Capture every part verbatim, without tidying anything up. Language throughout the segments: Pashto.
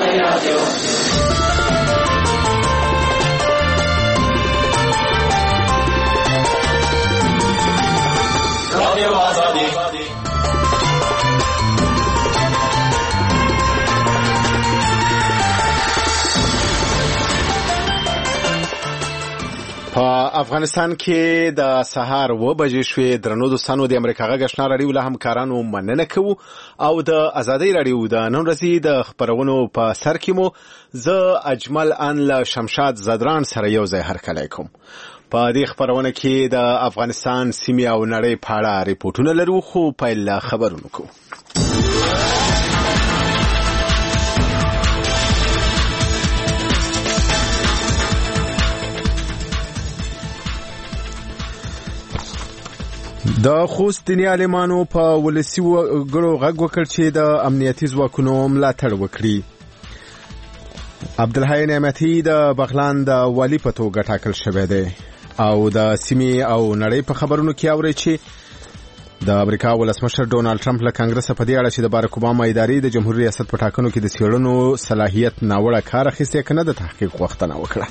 افغانستان کې د سهار و بجې شوې درنو دوستانو د امریکا غږ آشنا راډیو له همکارانو مننه کوو او د ازادۍ راډیو د نن ورځې د خبرونو په سر کې مو زه اجمل ان له شمشاد زدران سره یو ځای هرکلی کوم. په دې خبرونه کې د افغانستان سیمې او نړۍ په اړه ریپورتونه لرو، خو پیل له خبرونو کوو. د خوست دیني عالمانو په ولسی وګړو غږ وکړ چې د امنیتي ځواکونو ملاتړ وکړي. عبدالحی نعمتي د بغلان د والی په توګه ټاکل شوی دی او د سیمې او نړۍ په خبرونو کې اوري چې د امریکا ولسمشر ډونالد ټرمپ له کانګرس په دې اړه چې د باراک اوباما ادارې د جمهوریت ریاست په ټاکنو کې د څېړنو صلاحیت ناوړه کار اخیستی کنه د تحقیق غوښتنه وکړه.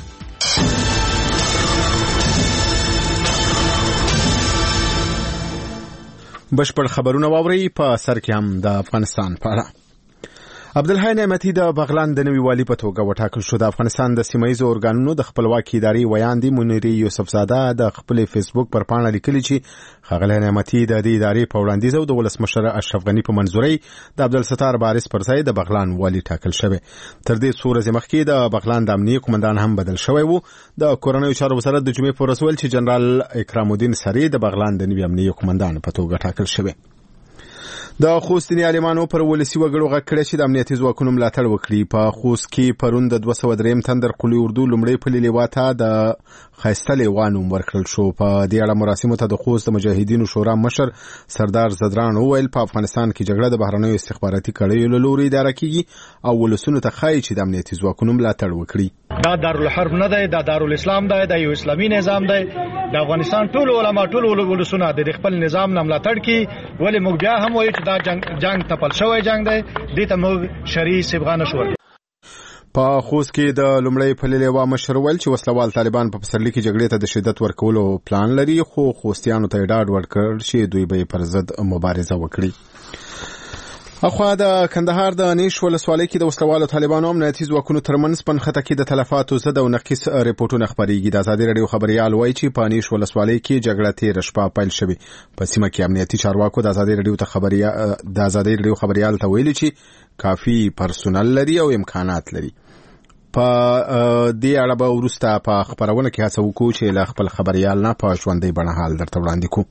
بشپړ خبرونه واوري په سر کې هم د افغانستان په اړه. عبدالحی نعمتي د بغلان د نوي والی په توګه وټاکل شو. د افغانستان د سیمایي اورګانونو د خپلواکي ادارې ویاندې منیري یوسفزاده د خپل فیسبوک پر پاڼه لیکلي چې ښاغلی نعمتي د دې ادارې په وړاندیز او د ولسمشر اشرف غني په منظورۍ د عبدالستار بارس پر ځای د بغلان والی ټاکل شوی. تر دې څو ورځې مخکې د بغلان د امنیه قومندان هم بدل شوی و. د کورنیو چارو وزارت د جمعې په ورځ ویل چې جنرال اکرام الدین سری د بغلان د نوي امنیه قومندان په توګه ټاکل شوی. د خوست دیني عالمانو پر ولسی وګړو غږ کړی چې د امنیتي ځواکونو ملاتړ وکړي. په خوست کې پرون د دوه سوه درېیم تندر قلي اردو لومړی پلي لیوا ته د ښایسته لیوا نوم ورکړل شو. په دې اړه مراسمو ته د خوست د مجاهدینو شورا مشر سردار زدران وویل په افغانستان کې جګړه د بهرنیو استخباراتي کړیو له لوري اداره کیږي او ولسونو ته ښایي چې د امنیتي ځواکونو ملاتړ وکړي. دا دارالحرب نه دی، دا دارالاسلام دی، دا یو اسلامي نظام دی. د افغانستان ټول علما ټول ولسونه د خپل نظام نه ملاتړ کوي. ولې موږ بیا هم وایو چې دا جنگ جنگ تپل شوی جنگ دی، دې ته موږ شرعي صبغه نشو ورکولی. په خوست کې د لومړی پلي لیوا مشر ویل چې وسلوال طالبان په پسرلي کې جګړې ته د شدت ورکولو پلان لري، خو خوستیانو ته یې ډاډ ورکړ چې دوی به پر ضد مبارزه وکړي. اخوا د کندهار د نیش ولسوالۍ کې د وسلوالو طالبانو امنیتي ځواکونو ترمنځ په نښته کې د تلفاتو ضد او نقیص ریپورټونه خپرېږي. د ازادۍ راډیو خبریال وایي چې په نیش ولسوالۍ کې جګړه تېره شپه پیل شوې. په سیمه کې امنیتي چارواکو د ازادۍ راډیو ته خبریا د ازادۍ راډیو خبریال ته ویلي چې کافي پرسونل لري او امکانات لري. په دې اړه به وروسته په خبرونه کې هڅه وکړو چې له خپل خبریال نه په ژوندۍ بڼه حال درته وړاندې کړو.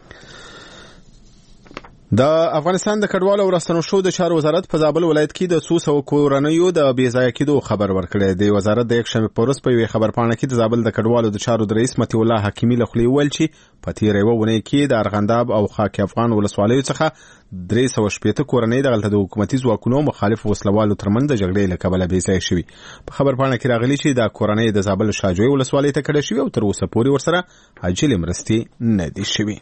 د افغانستان د کډوالو او راستنو د چارو وزارت په زابل ولایت کې د څو سوه کورنیو د بې ځایه کېدو خبر ورکړی. د وزارت د یکشنبې په ورځ په یوې خبرپاڼه کې د زابل د کډوالو د چارو د رئیس مطیع الله حکیمي له خولې وویل چې په تېره یوه اونۍ کې د ارغنداب او خاک افغان ولسوالیو څخه درې سوه شپېته کورنۍ دغلته د حکومتي ځواکونو او مخالف وسلوالو ترمنځ د جګړې له کبله بې ځایه شوي. په خبرپاڼه کې راغلي چې دا کورنۍ د زابل شاجوی ولسوالۍ ته کډه شوي او تر اوسه پورې ورسره عاجلې مرستې نه دي شوي.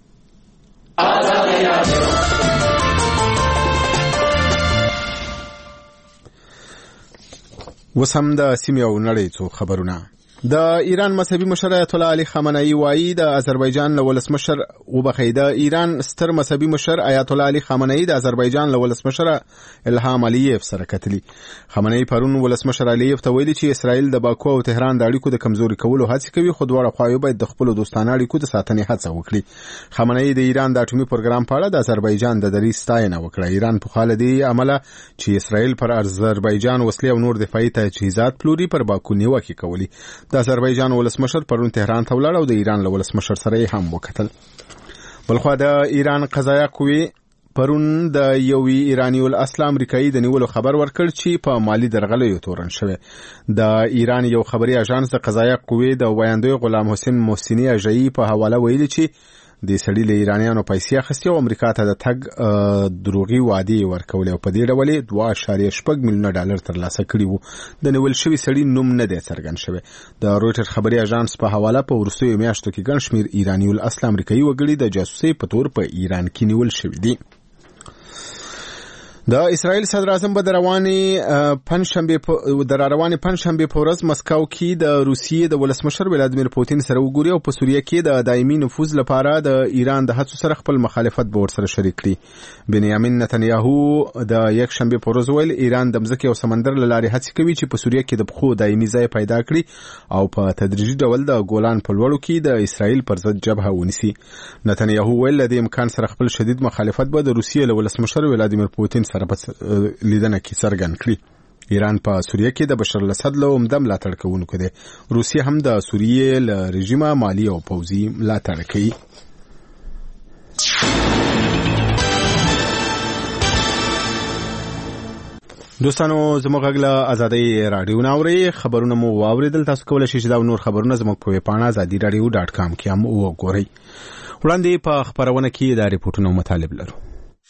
اوس هم د سیمې او نړۍ څو خبرونه. د ایران مذهبي مشر آیت الله علي خامنه‌ای وایي د آذربایجان له ولسمشر وبخښئ د ایران ستر مذهبي مشر آیت الله علي خامنه‌ای د آذربایجان له ولسمشر الهام علییف سره کتلي. خامنه‌ای پرون ولسمشر علییف ته ویلي چې اسرائیل د باکو او تهران د اړیکو د کمزوري کولو هڅې کوي، خو دواړه خواوې باید د خپلو دوستانه اړیکو د ساتنې هڅه وکړي. خامنه‌ای د ایران د اټومي پروګرام په اړه د آذربایجان د دریځ ستاینه وکړه. ایران په خاله دی عمله چې اسرائیل پر آذربایجان وسلې او نور دفاعي تجهیزات پلوري پر باکو نیوکې کوي. د آذربایجان ولسمشر پرون تهران ته ولاړ او د ایران له ولسمشر سره هم وکتل. بلخوا د ایران قضایه قوې پرون د یوې ایرانی الاصل امریکایي د نیولو خبر ورکړ چې په مالی درغلیو تورن شوی. د ایران یو خبري اژانس د قضایه قوې د ویاندوی غلام حسین محسنی اژایی په حواله ویلي چې د سړي له ایرانیانو پیسې اخیستې او امریکا ته د تګ دروغي وعدې ورکولې او په دې ډول یې دوه اعشاریه شپږ میلیونه ډالر ترلاسه کړي وو. د نیول شوي سړي نوم نه دی څرګند شوی. د رویټر خبري اژانس په حواله په وروستیو میاشتو کې ګڼ شمېر ایراني الاصل امریکایي وګړي د جاسوسۍ په تور په ایران کې نیول شوي دي. د اسرایل صدر اعظم به د روانې پنځشنبه د روانې پنځشنبه په ورځ مسکو کې د روسیې د ولسمشر ولادیمیر پوتین سره وګوري او په سوریه کې د دایمي نفوذ لپاره د ایران د هڅو سره خپل مخالفت به ورسره شریک کړي. بنیامین نتنیاهو د یک شنبه په ورځ ویل ایران د مځکې او سمندر له لارې هڅه کوي چې په سوریه کې د بخو دایمي ځای پیدا کړي او په تدریجي ډول د ګولان په لوړو کې د اسرایل پر ضد جبهه ونیسي. نتنیاهو ویل د امکان سره خپل شدید مخالفت به د روسیې له ولسمشر ولادیمیر پوتین سره لیدنه کې څرګند کړي. ایران په سوریه کې د بشار الاسد له عمده ملاتړ کوونکو دی. روسیه هم د سوریې له رژیمه مالی او پوځي ملاتړ کوي. دوستانو زموږ غږ له ازادي رادیو ناوړي خبرونه مو واوریدل. تاسو کولی شئ چې دا نور خبرونه زموږ په ویب پاڼه ازادي رادیو ډاټ کام کې هم وګورئ. وړاندې په خبرونه کې دا ریپورتونه مطالب لرو.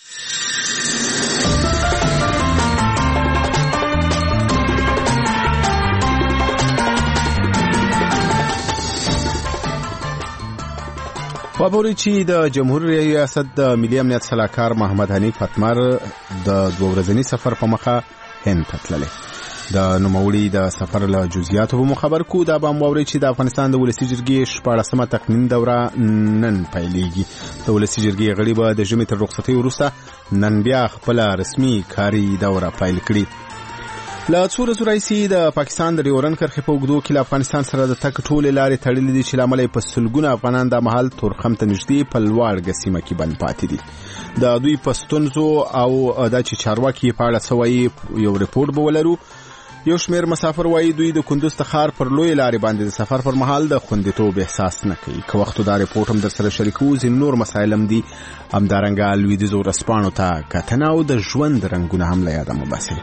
خبرونه چې د جمهوریت ریاست د ملي امنیت سلاکار محمد حنیف اتمر د دوه ورځني سفر په مخه هند ته تللی. د نوموړي د سفر له جزئیاتو به خبر کو. دا به موري چې د افغانستان د ولسی جرګې شپاړسمه تقنین دوره نن پیلېږي. د ولسی جرګې غړي به د ژمي تر رخصتۍ وروسته نن بیا خپل رسمي کاري دوره پیل کړي. لا څو ورځې راځي د پاکستان د ډیورن کرښې په اوږدو کې له افغانستان سره د تک ټولې لارې تړلې دي چې لامل په سلګونه افغانان د محل تورخم ته نږدې په لوړ سیمه کې بند پاتې دي. د دوی پستونزو او د چې چارواکي په اړه سوي یو ریپورت به ولرو. یو شمیر مسافر وایي دوی د کندوز ته پر لوی لارې باندې د سفر پر مهال د خوندیتوب احساس نه کوي. که وخت دا ریپورت هم در سره شریکو ځین نور مسایل هم دي. همدارنګه لویدیځو ورځپاڼو ته کتنه او د ژوند رنګونه هم له یاده مباسي.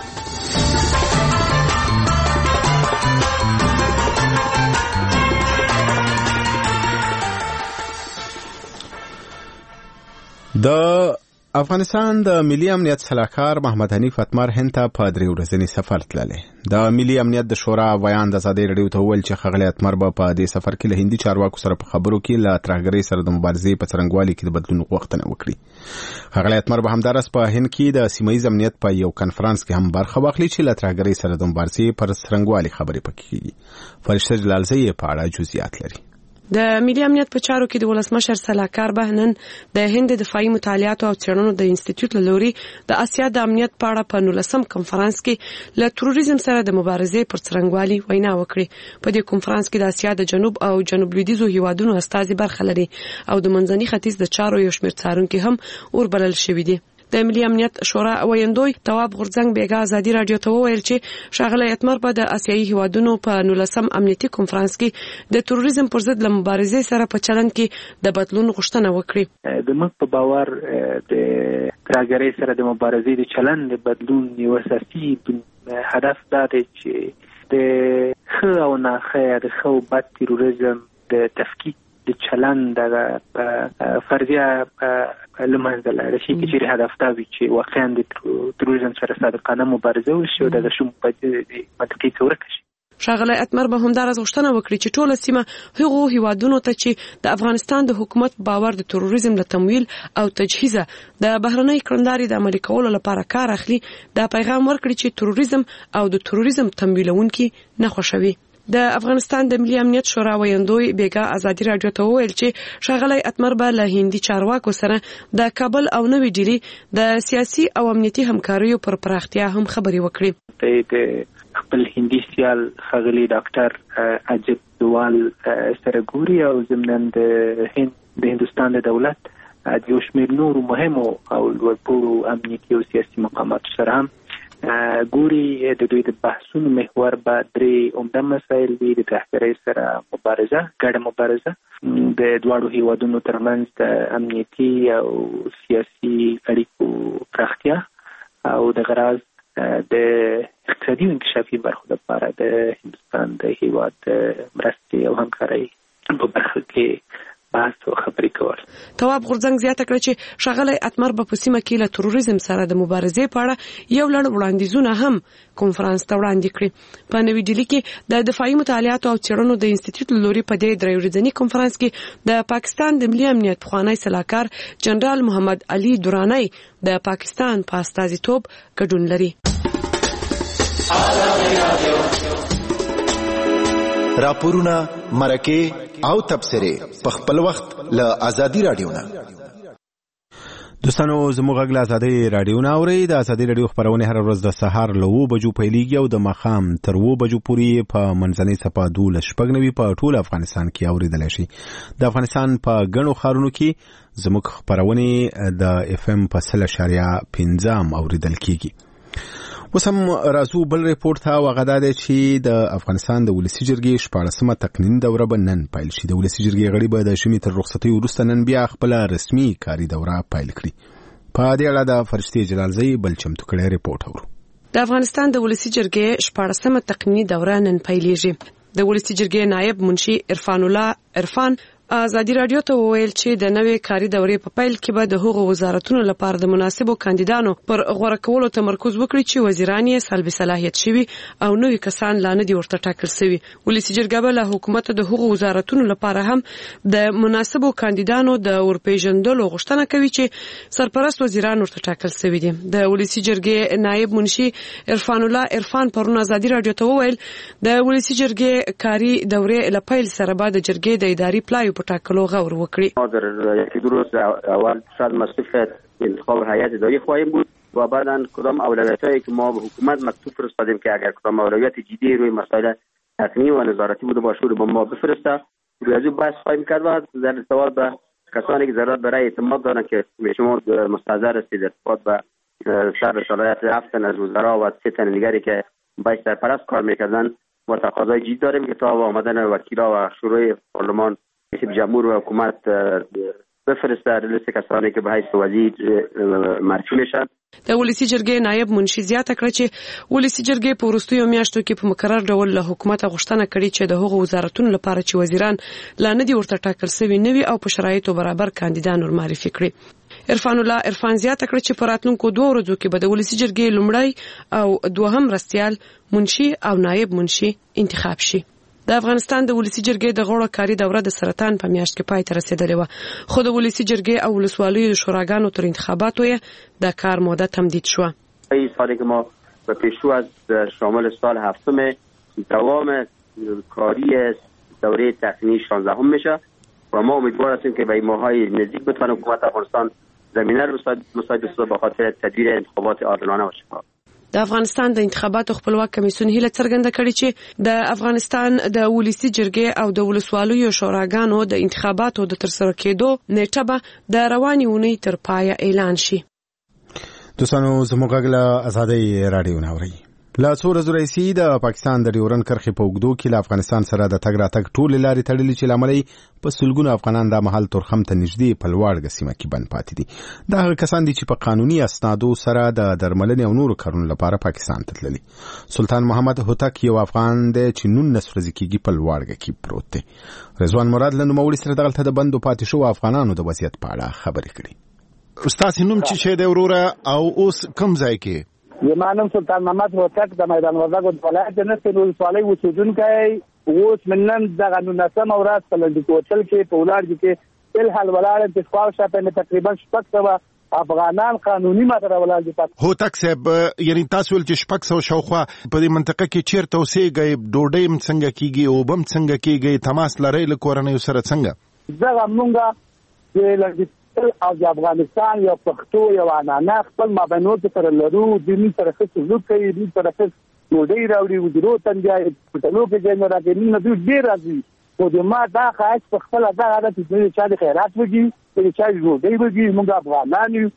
د افغانستان د ملي امنیت سلاکار محمد حنیف اتمر هند ته په درې ورځني سفر تللی. د ملي امنیت د شورا ویان د ازادي رادیو ته ویل چې ښاغلی اتمر به په دې سفر کې له هندي چارواکو سره په خبرو کې له ترهګرۍ سره د مبارزې په څرنګوالي کې د بدلون غوښتنه وکړي. ښاغلی اتمر به همداراز په هند کې د سیمه ییز امنیت په یو کنفرانس کې هم برخه واخلي چې له ترهګرۍ سره د مبارزې پر څرنګوالي خبرې پکې کیږي. فرشته جلالزی په اړه جزئیات لري. د ملي امنیت په چارو کې د ولسمشر سلاکار بهنن د هند دفاعي مطالعاتو او څېړنو د انسټیټیوټ له لوري د اسیا د امنیت په اړه په نولسم کنفرانس کې له تروریزم سره د مبارزې پر څرنګوالي وینا وکړه. په دې کنفرانس کې د اسیا د جنوب او جنوب لویدیځو هیوادونو استازي برخه لري او د منځني ختیځ د چارو یو شمېر څارونکي هم وربلل شوي دي. د ملي امنیت شورا ویاندوی تواب غورځنګ بیګا ازادي رادیو ته وویل چې ښاغلی اتمر په د آسیایي هیوادونو په نولسم امنیتي کنفرانس کې د تروریزم پر ضد له مبارزې سره په چلند کې د بدلون غوښتنه وکړي. د موږ په باور د ترهګرۍ سره د مبارزې د چلند د بدلون یو اساسي هدف دا دی چې د ښه او ناښه د ښه او بد تروریزم د تفکیک د چلند د فرضیه لمنځه لاړه شي چې هدف دا وي چې واقعا د تروریزم سره صادقانه مبارزه وشي او د شوم په منطقي توګه ورک شي. ښاغلی اتمر به همداراز غوښتنه وکړي چې ټوله سیمه هغو هیوادونو ته چې د افغانستان د حکومت باور د تروریزم له تمویل او تجهیزه د بهرنۍ کړنداري د عملي کولو لپاره کار اخلي دا پیغام ورکړي چې تروریزم او د تروریزم تمویلونکي نه خوښوي. د افغانستان د ملي امنیت شورا ویاندوی بیګا ازادي رادیو ته وویل چې ښاغلی اتمر به له هندي چارواکو سره د کابل او نوې ډیلي د سیاسي او امنیتي همکاریو پر پراختیا هم خبرې وکړي. د خپل هندي سیال ښاغلی ډاکټر اجیت دوال سره ګوري او ضمن د هند د هندستان د دولت د یو شمېر نورو مهمو او لوړپوړو امنیتي او سیاسي مقاماتو سره هم ګوري. د دوی د بحثونو محور به درې عمده مسایل وي: د ترهګرۍ سره مبارزه، ګډه مبارزه، د دواړو هیوادونو ترمنځ د امنیتي او سیاسي اړیکو پراختیا او د غراض د اقتصادي او انکشافي برخو لپاره د هندستان د هیواد مرستې او همکارۍ په برخه کې بحث او خبرې کول. تواب غورځنګ زیاته کړه چې ښاغلی اتمر به په سیمه کې له تروریزم سره د مبارزې په اړه یو لړ وړاندیزونه هم کنفرانس ته وړاندې کړي. په نوې ډیلي کې د دفاعي مطالعاتو او څېړنو د انسټیټیوټ له لوري په دې درې ورځني کنفرانس کې د پاکستان د ملي امنیت پخوانی سلاکار جنرال محمد علي درانی د پاکستان په استازیتوب ګډون لري. راپورونه، مرکه او تبصره په خپل وخت له ازادي رادیو نه. دوستانو زموږ غږ له ازادي رادیو نه اورئ. د ازادي رادیو خبرونه هر ورځ د سهار له اوه بجو پیلېږي او د ماښام تر اوه بجو پورې په منځنۍ څپه دولس شپږ نوي په ټول افغانستان کې اورېدلی شي. د افغانستان په ګڼو ښارونو کې زموږ خبرونه د اف ام په سل اشاریه پنځه هم اورېدل کېږي. اوس هم راځو بل ریپورټ ته. هغه دا دی چې د افغانستان د ولسي جرګې شپاړسمه تقنین دوره به نن پیل شي. د ولسي جرګې غړي به د ژمي تر رخصتۍ وروسته نن بیا خپله رسمي کاري دوره پیل کړي. په دې اړه د فرشتې جلالزی بل چمتو کړی ریپورټ اورو. د افغانستان د ولسي جرګې شپاړسمه تقنیني دوره نن پیلېږي. د ولسي جرګې نائب منشي عرفان الله عرفان ازادي رادیو ته وویل چې د نوې کاري دورې په پیل کې به د هغو وزارتونو لپاره د مناسبو کاندیدانو پر غوره کولو تمرکز وکړي چې وزیران یې سلبي صلاحیت شوي او نوي کسان لا نه دي ورته ټاکل شوي. ولسي جرګه به له حکومت د هغو وزارتونو لپاره هم د مناسبو کاندیدانو د ورپېژندلو غوښتنه کوي چې سرپرست وزیران ورته ټاکل شوي دي. د ولسي جرګې نائب منشي عرفان الله عرفان پرون ازادي رادیو ته وویل د ولسي جرګې کاري دورې له پیل سره به د جرګې د اداري پلایو تاکلو غور وکړي. در یکی دو روز اول شاید مصرف انتخاب هیئت اداری خواهیم بود و بعدا کدام اولویتایی که ما به حکومت مکتوب فرستادیم که اگر کدام اولویت جدی روی مسائل تقنینی و نظارتی بوده باشه رو به ما بفرسته. روی از این بحث خواهیم کرد و در ارتباط به کسانی که ضرورت برای اعتماد دارن که شما مستحضر هستید ارتباط به شرح صلاحیت هفت تن از وزرا و سه تن دیگری که باید سرپرست کار میکردن و تقاضای جدی داریم که تا آمدن وکیلا و شروع پارلمان رئیس جمهور و حکومت بفرسته لیست کسانی که به حیث وزیر معرفي میشن. د ولسي جرګې نائب منشي زیاته کړه چې ولسي جرګې په وروستیو میاشتو کې په مقرر ډول له حکومت غوښتنه کړې چې د هغو وزارتونو لپاره چې وزیران لا نه دي ورته ټاکل شوي نوي او په شرایطو برابر کاندیدان ور معرفي کړي. عرفان الله عرفان زیاته کړه چې په راتلونکو دوه ورځو کې به د ولسي جرګې لومړی او دوهم رستیال منشي او نائب منشي انتخاب شي. د افغانستان د ولسي جرګې د غړو کاري دوره د سرطان په میاشت کې پای ته رسیدلې و، خو د ولسي جرګې او ولسوالیو د شوراګانو تر انتخاباتو یې د کار موده تمدید شوه. این سالی که ما به پیشرو از شامل سال هفتم دوام کاری دوره تقنینی شانزدهم میشه و ما امیدوار هستیم که به این ماهای نزدیک بتونه حکومت افغانستان زمینه رو مساعد بسازه به خاطر تدبیر انتخابات عادلانه و شفاف. د افغانستان د انتخاباتو خپلواک کمیسیون هیله څرګنده کړې چې د افغانستان د ولسي جرګې او د ولسوالیو شوراګانو د انتخاباتو د ترسره کېدو نیټه به د روانې اونۍ تر پایه اعلان شي. دوستانو زموږ غږ له ازادۍ راډیو نه اورئ. له څو ورځو راهیسې د پاکستان د ډیورنډ کرښې په اوږدو کې له افغانستان سره د تګ راتګ ټولې لارې تړلې چې له امله یې په سلګونو افغانان دا مهال تورخم ته نږدې په لوړګه سیمه کې بند پاتې دي. دا هغه کسان دي چې په قانوني اسنادو سره د درملنې او نورو کارونو لپاره پاکستان ته تللي. سلطان محمد هوتک یو افغان دی چې نولس ورځې کېږي په لوړګه کې پروت دی. رضوان مراد له نوموړي سره دغلته د بندو پاتې شوو افغانانو د وضعیت په اړه خبرې کړي. ستاسې نوم چې شه دی وروره او اوس کوم ځای کې؟ زما نوم سلطان محمد هوتک د میدان وردګو د ولایت د نصر ولسوالۍ اوسېدونکی اوس من نن دغه نولسمه ورځ په لنډي کوتل کې په ولاړ کې فلحال ولاړ د شپاړس شپې مې تقریبا شپږ سوه افغانان قانوني ماته ولاړ دي. هوتک صاحب یعنی تاسو ول چې شپږ سوه شاوخوا په دې منطقه کې چیرته اوسېږئ؟ ډوډۍ هم څنګه کېږي؟ اوبه هم څنګه کېږي؟ تماس لرئ له کورنیو سره څنګه؟ دغه مونږ د لنډي او د افغانستان یو پښتو یو عنعنه خپل مابینو سره لرو. دیني سره ښه سلوک کوي، دې سره ښه ډوډۍ راوړي، وزرو تنګایي پټلو کې ځای نه راکوي، نه دوی ډېر راځي. خو د ما دا خواهش په خپله دا عادت چې چا د خیرات وږي، چې چا ډوډۍ وږي، مونږ افغانان یو،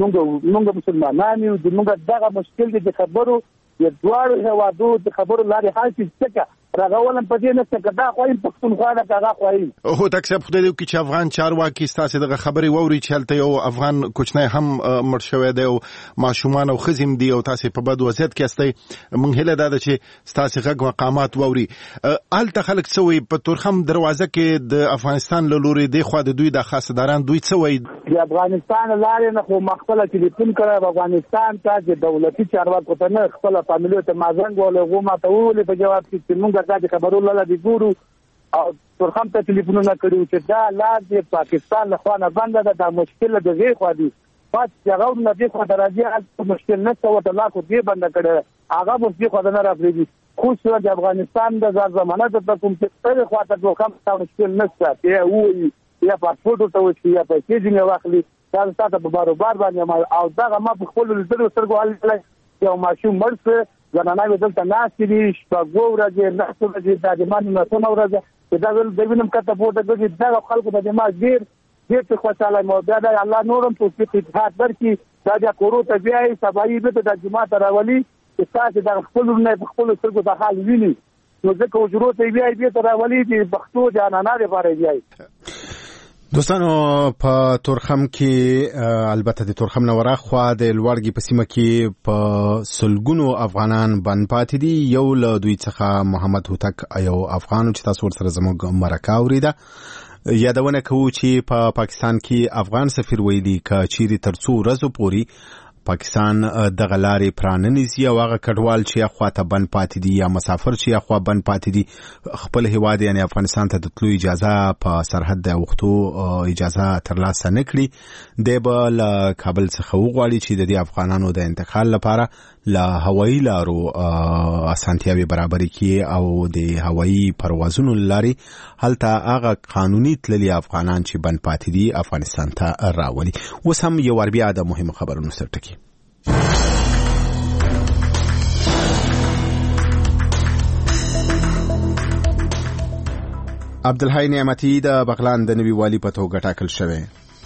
مونږ مسلمانان یو. زمونږ دغه مشکل دی د خبرو د دواړو هېوادو د خبرو لارې حل شي. ځکه راغولم په دې نشته کدا خوای پښتونخوا دا کاغه خوای هو تک صاحب خدای دې چې افغان چارواکي ستاسو دغه خبري ووري چې هلته یو افغان کوچنی هم مړ شوی دی او ماشومان او خزم دی او تاسو په بد وضعیت کې استئ مونږ هله دا چې ستاسو غږ مقامات ووري الته خلک سوي په تورخم دروازه کې د افغانستان له لوري دی خو د دوی د خاصداران دوی سوي د افغانستان لارې نه خو مخفله ټلیفون کړه افغانستان ته چې دولتي چارواکو ته نه خپل فامیلیو ته مازنګ ولغه ما ته ولې په جواب کې موږ دا خبرو لاله دی ګورو او تورخم ته ټلیفونونه کړو چې دا لار د پاکستان له خوا نه بنده ده دا مشکل د غي خو دی پات هغه نه دی خو درځي هغه مشکل نه څه وته لا خو دی بنده کړه هغه مو دی خو نه راځي خو چې د افغانستان د ځار زمانه د کوم څه په خوا ته تورخم ته مشکل نشته ته وایي یا پاسپورت ته وشي یا پیسې دې واخلي دا ستاسو په باروبار باندې او دا ما په خپل لږ سترګو حل یو ماشوم مرسته زنانه دلته ناشې دي شپږ ورځې نه څو ورځې د دمن نه څو ورځې دا ول د وینم کته پورته کوي دا خلکو د ما ډیر ډیر څه خوشاله مو دا د الله نورم په اتحاد ورکی دا د کورو ته بیاي سبایي به د جماعت راولي چې تاسو د خپل نه په خپل سترګو د حال ویني نو ځکه وجرو ته بیاي به راولي د بختو جانانه لپاره بیاي دوستانو په تورخم کې البته د تورخم نورا خوا د لوړګي په سیمه کې په سلګونو افغانان بند پاتې دي یو له دوی څخه محمد هوتک یو افغان چې تاسو ورسره زموږ مرکه اوریده یادونه کوو چې په پا پاکستان کې افغان سفیر ویلي ک چيري ترڅو ورځو پوري پاکستان د غلاري پراننیزي او هغه کډوال چې اخواته بند پاتې دي یا مسافر چې اخوا بند پاتې دي خپل هیواد یعنی افغانستان ته د تلو اجازه په سرحد د وختو اجازه ترلاسه نکړي د بل کابل څخه وغواړي چې د افغانانو د انتقال لپاره له هوایي لارو اسانتیاوي برابرۍ کې او د هوایي پروازونو لاري هلته هغه قانوني تللي افغانان چې بند پاتې دي افغانستان ته راولي اوس هم یو ور بیا د مهمو خبرونو سره ټکی عبدالحی نعمتي د بغلان د نوي والي په توګه ټاکل شوی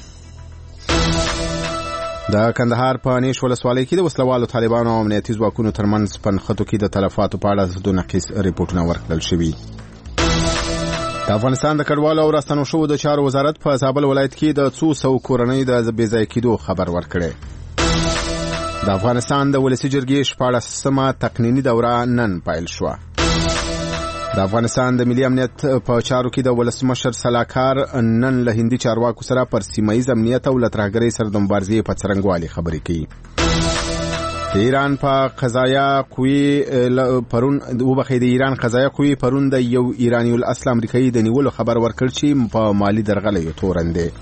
د کندهار په نیش ولسوالۍ کې د وسلوالو طالبانو او امنیتي ځواکونو ترمنځ په نښتو کې د تلفاتو په اړه د نقیص ریپورتونه ورکړل شوي د افغانستان د کډوالو او راستنو شوو د چارو وزارت په زابل ولایت کې د څو سو کورنۍ د بې ځای کېدو خبر ورکړی د افغانستان د ولسي جرګې شپاړسمه تقنیني دوره نن پیل شوه د افغانستان د ملي امنیت په چارو کې د ولسمشر سلاکار نن له هندي چارواکو سره پر سیمایي امنیت او لترهګرۍ سره د مبارزې په څرنګوالي خبرې کوي د ایران په قضایا قوی پرون وبخې د ایران قضایا قوی پرون د یو ایرانی الاصل امریکایي د نیولو خبر ورکړ چې په مالی درغلې تورندې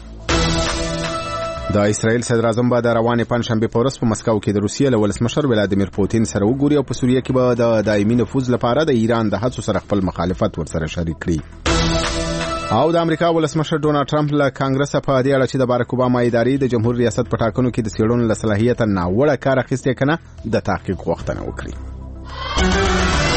د اسرائیل صدر اعظم به د روانې پنځشنبه په ورځ په مسکو کې د روسیې له ولسمشر ولادیمیر پوتین سره وګوري او په سوریه کې به د دایمي نفوذ لپاره د ایران د هڅو سره خپل مخالفت ورسره شریک کړي او د امریکا ولسمشر ډونالد ټرمپ له کانګرس په دې اړه چې د بارک اوباما ادارې د جمهور ریاست په ټاکنو کې د سیړونو له صلاحیت نه وړه کار اخیستې کنه د تحقیق غوښتنه وکړي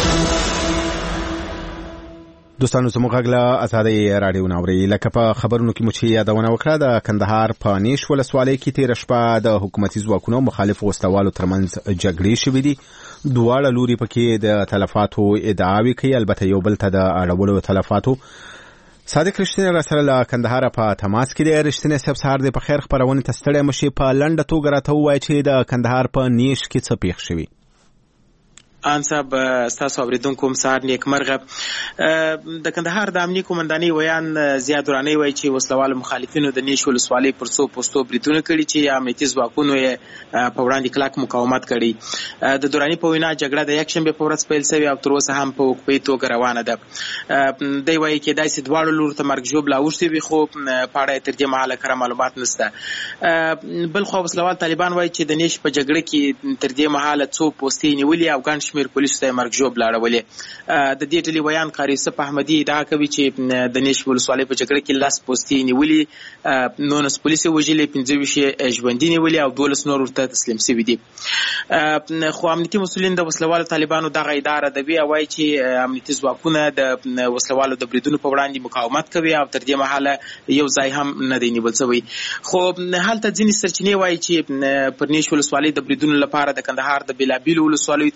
دوستانو زموږ غږ له ازادۍ راډیو ناوري لکه په خبرونو کې مو چې یادونه وکړه د کندهار په نیش ولسوالۍ کې تېره شپه د حکومتي ځواکونو مخالف وسلوالو ترمنځ جګړې شوې دي دواړه لوري پکې د تلفاتو ادعاوې کوي البته یو بل ته د اړولو تلفاتو صادق رښتینی را سره له کندهار په تماس کې دی رښتینی صاحب سهار دی په خیر خپرونې ته ستړی مشي په لنډه توګه راته ووایي چې د کندهار په نیش کې څه پیښ شوي ان صاحب تاسو اوریدونکو کوم سهار نیکمرغه د کندهار د امنیه قومندانۍ ویان زیاد ورانی وایي چې وسلوال مخالفینو د نیش ولسوالۍ پر څو پوسټو بریټونه کړي چې امنیتي ځواکونو یې په وړاندې کلک مقاومت کړي د دوراني په وینا جګړه د یک شنبه په ورځ پیل شوې او تر اوسه هم په وقفې توګه روانه ده دی وایي چې داسې دواړو لور ته مرګ ژوبله اوښتې وي خو په اړه تر دې مهاله کره معلومات نشته بل خو وسلوال طالبان وایي چې د نیش په جګړه کې تر دې مهاله څو پوستې نیولې او ګڼ شمېر پولیسو ته مرګ ژوبله اړولې د دې ډلې ویان قاري یوسف احمدي ادعا کوي چې د نیش ولسوالۍ په جګړه کې لس پوستې نیولې نولس پولیس یې وژلې پنځه ویشت یې ژوندي نیولې او دولس نور ورته تسلیم شوي دي خو امنیتي مسؤلین د وسلوالو طالبانو دغه ادعا ردوي او وایي چې امنیتي ځواکونه د وسلوالو د بریدونو په وړاندې مقاومت کوي او تر دې مهاله یو ځای هم نه دی نیول شوی خو هلته ځینې سرچینې وایي چې پر نیش ولسوالۍ د بریدونو لپاره د کندهار د بېلابېلو ولسوالیو ترڅنګ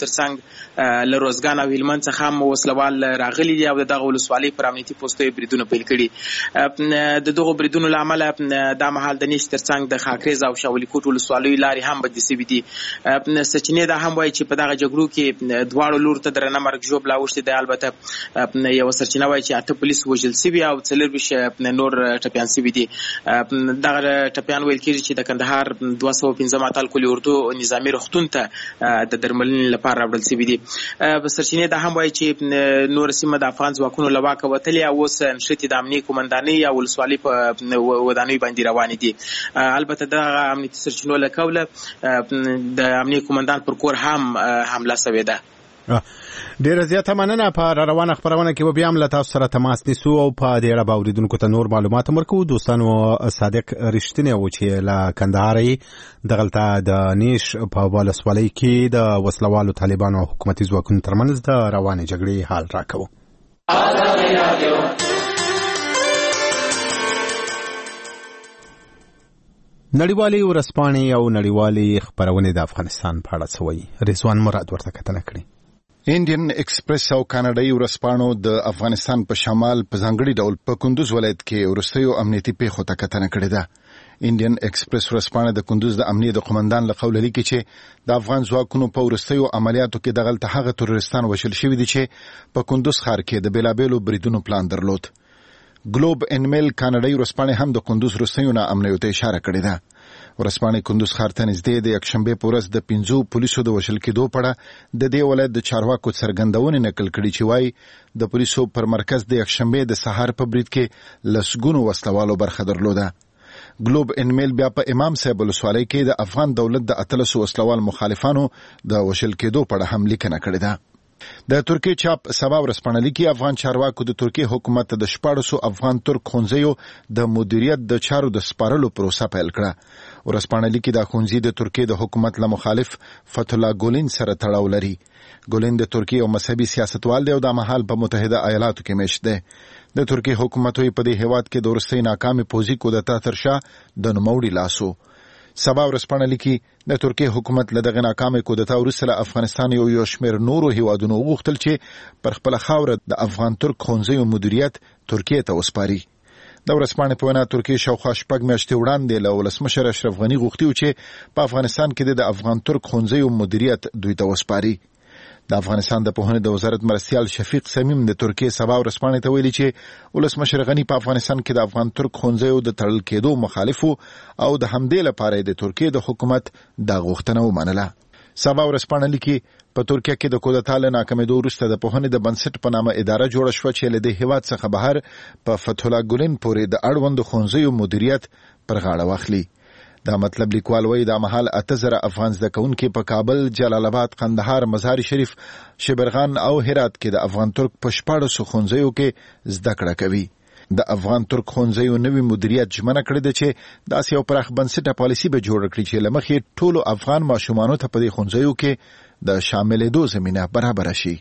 له روزګان او هلمند څخه هم وسلوال راغلي دي او دغه ولسوالۍ پر امنیتي پوستو بریدونه پیل کړي. د دغو بریدونو له امله دا مهال د نیش ترڅنګ د خاکریز او شاولي کوټ ولسوالیو لارې هم بندې سوي دي. سرچینې دا هم وایي چې په دغه جګړو کې دواړو لورو ته درنه مرګ ژوبله اوښتې ده. البته یوه سرچینه وایي چې اته پولیس وژل سوي او څلرویشت نور ټپیان سوي دي. دغه ټپیان ویل کېږي چې د کندهار دوه سوه پنځم اتل کلي اردو نظامي روغتون ته د درملنې لپاره راوړل سوي دي. سرچینې دا هم وایي چې نور سیمه د افغان ځواکونو له واکه وتلې او اوس نښتې د امنیې قومندانۍ یا ولسوالۍ په ودانیو باندې روانې دي. البته دغه امنیتي سرچینو له قوله د امنیې قومندان پر کور هم حمله سوې ده. ډیره زیاته مننه. په روانه خبرونه کې به بیا هم له تاسو سره تماس نیسو او په دې اړه به اورېدونکو ته نور معلومات هم ورکوو. دوستانو صادق رښتینی و چې له کندهار یې دغلته د نیش په ولسوالۍ کې د وسلوالو طالبانو او حکومتي ځواکونو ترمنځ د روانې جګړې حال راکوو. نړیوالې ورځپاڼې او نړیوالې خپرونې د افغانستان په اړه څه وایي؟ رضوان مراد ورته کتنه کړې. انډین ایکسپریس او کاناډایي ورځپاڼو د افغانستان په شمال په ځانګړي ډول په کندوز ولایت کې وروستیو امنیتي پیښو ته کتنه کړې ده. انډین ایکسپریس ورځپاڼه د کندوز د امنیې د قومندان له قوله لیکي چې د افغان ځواکونو په وروستیو عملیاتو کې دغلته هغه تروریستان وژل شوي دي چې په کندوز ښار کې د بېلابېلو بریدونو پلان درلود. ګلوب ان میل کاناډایي ورځپاڼې هم د کندوز وروستیو ناامنیو ته اشاره کړې ده. ورځپاڼې کندوز ښار ته نږدې د یکشنبې په ورځ د پنځو پولیسو د وژل کېدو په اړه د دې ولایت د چارواکو څرګندونې نقل کړي چې وایي د پولیسو پر مرکز د یکشنبې د سهار په برید کې لسګونو وسلوالو برخه درلوده. ګلوب ان میل بیا په امام صاحب ولسوالۍ کې د افغان دولت د اتلسو وسلوال مخالفانو د وژل کېدو په اړه هم لیکنه کړې ده. د ترکیې چاپ سبا ورځپاڼه لیکي افغان چارواکو د ترکیې حکومت ته د شپاړسو افغان ترک ښوونځیو د مدیریت د چارو د سپارلو پروسه پیل کړه. ورځپاڼه لیکي دا ښوونځي د ترکیې د حکومت له مخالف فتح الله ګولین سره تړاو لري. ګولین د ترکیې یو مذهبي سیاستوال دی او دا مهال په متحده ایالاتو کې میشت دی. د ترکیې حکومت په دې هیواد کې د وروستۍ ناکامې پوځي کودتا تر شا د نوموړي لاسو. سبا ورځپاڼه لیکي د ترکیې حکومت له دغه ناکامې کودتا وروسته له افغانستان یو یو شمېر نورو هیوادونو وغوښتل چې پر خپله خاوره د افغان ترک ښوونځیو مدیریت ترکیې ته وسپاري. د ورځپاڼې په وینا ترکیې شاوخوا شپږ میاشتې وړاندې له ولسمشر اشرف غني غوښتي و چې په افغانستان کې د افغان ترک ښوونځیو مدیریت دوی ته وسپاري. د افغانستان د پوهنې د وزارت مرستیال شفیق سمیم د ترکیې سبا ورځپاڼې ته ویلي چې ولسمشر غني په افغانستان کې د افغان ترک ښوونځیو د تړل کېدو مخالف او د همدې لپاره د ترکیې د حکومت دا غوښتنه ومنله. سبا ورځپاڼه لیکي په ترکیه کې د کودتا له ناکامېدو وروسته د پوهنې د بنسټ په نامه اداره جوړه شوه چې له دې هیواد څخه بهر په فتح الله ګولین پورې د اړوندو ښوونځیو مدیریت پر غاړه واخلي. دا مطلب لیکوال وایي دا مهال اته زره افغان زده کوونکي په کابل، جلال آباد، قندهار، مزار شریف، شبرغان او هرات کې د افغان ترک په شپاړسو ښوونځیو کې زده کړه کوي. د افغان ترک ښوونځیو نوي مدیریت ژمنه کړې ده چې داسې یو پراخ بنسټه پالیسي به جوړه کړي چې له مخې ټولو افغان ماشومانو ته په دې ښوونځیو کې د شاملېدو زمینه برابره شي.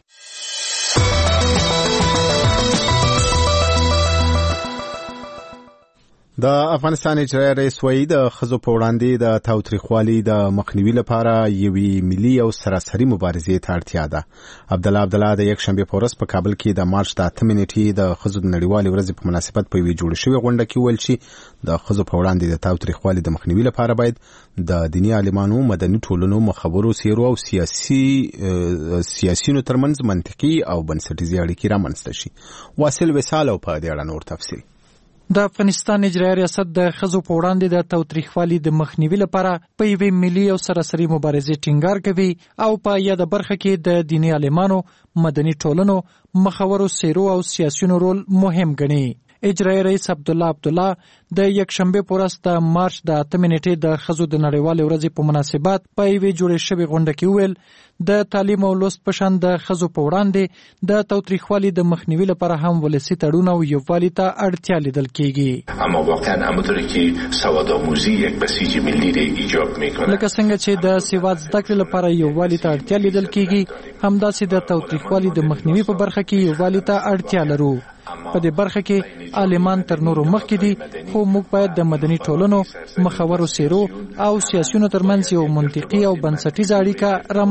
د افغانستان اجرایي رئیس وایي د ښځو په وړاندې د تاوتریخوالي د مخنیوي لپاره یوې ملي او سراسري مبارزې ته اړتیا ده. عبدالله عبدالله د یکشنبې په ورځ په کابل کې د مارچ د اتمې نیټې د ښځو د نړیوالې ورځې په مناسبت په یوې جوړه شوې غونډه کې وویل چې د ښځو په وړاندې د تاوتریخوالي د مخنیوي لپاره باید د دیني عالمانو، مدني ټولنو، مخبرو، څیرو او سیاسي سیاسيونو ترمنځ منطقي او بنسټیزې اړیکې رامنځته شي. واصل وصال او په دې اړه نور تفصیل. د افغانستان اجرایي ریاست د ښځو په وړاندې د تاوتریخوالي د مخنیوي لپاره په یوې ملي او سراسري مبارزې ټینګار کوي او په یاده برخه کې د دیني عالمانو، مدني ټولنو، مخورو، څیرو او سیاسیونو رول مهم ګڼي. اجرایي رئیس عبدالله عبدالله د یکشنبې په ورځ د مارچ د اتمې نیټې د ښځو د نړیوالې ورځې په مناسبت په یوې جوړې شوې غونډه کې وویل د تعلیم او لوست په شان د ښځو په وړاندې د تاوتریخوالي د مخنیوي لپاره هم ولسي تړون او یووالي ته اړتیا لیدل کیږي. اما واقعا همونطوری که سوادآموزی یک بسیج ملی را ایجاب میکنه، لکه څنګه چې د سواد زده کړې لپاره یووالي ته اړتیا لیدل کیږي، همداسې د تاوتریخوالي د مخنیوي په برخه کې یووالي ته اړتیا لرو. په دې برخه کې عالمان تر نورو مخکې دي، خو موږ باید د مدني ټولنو، مخورو، څیرو او سیاسیونو ترمنځ یو منطقي او بنسټیزه اړیکه رامنځته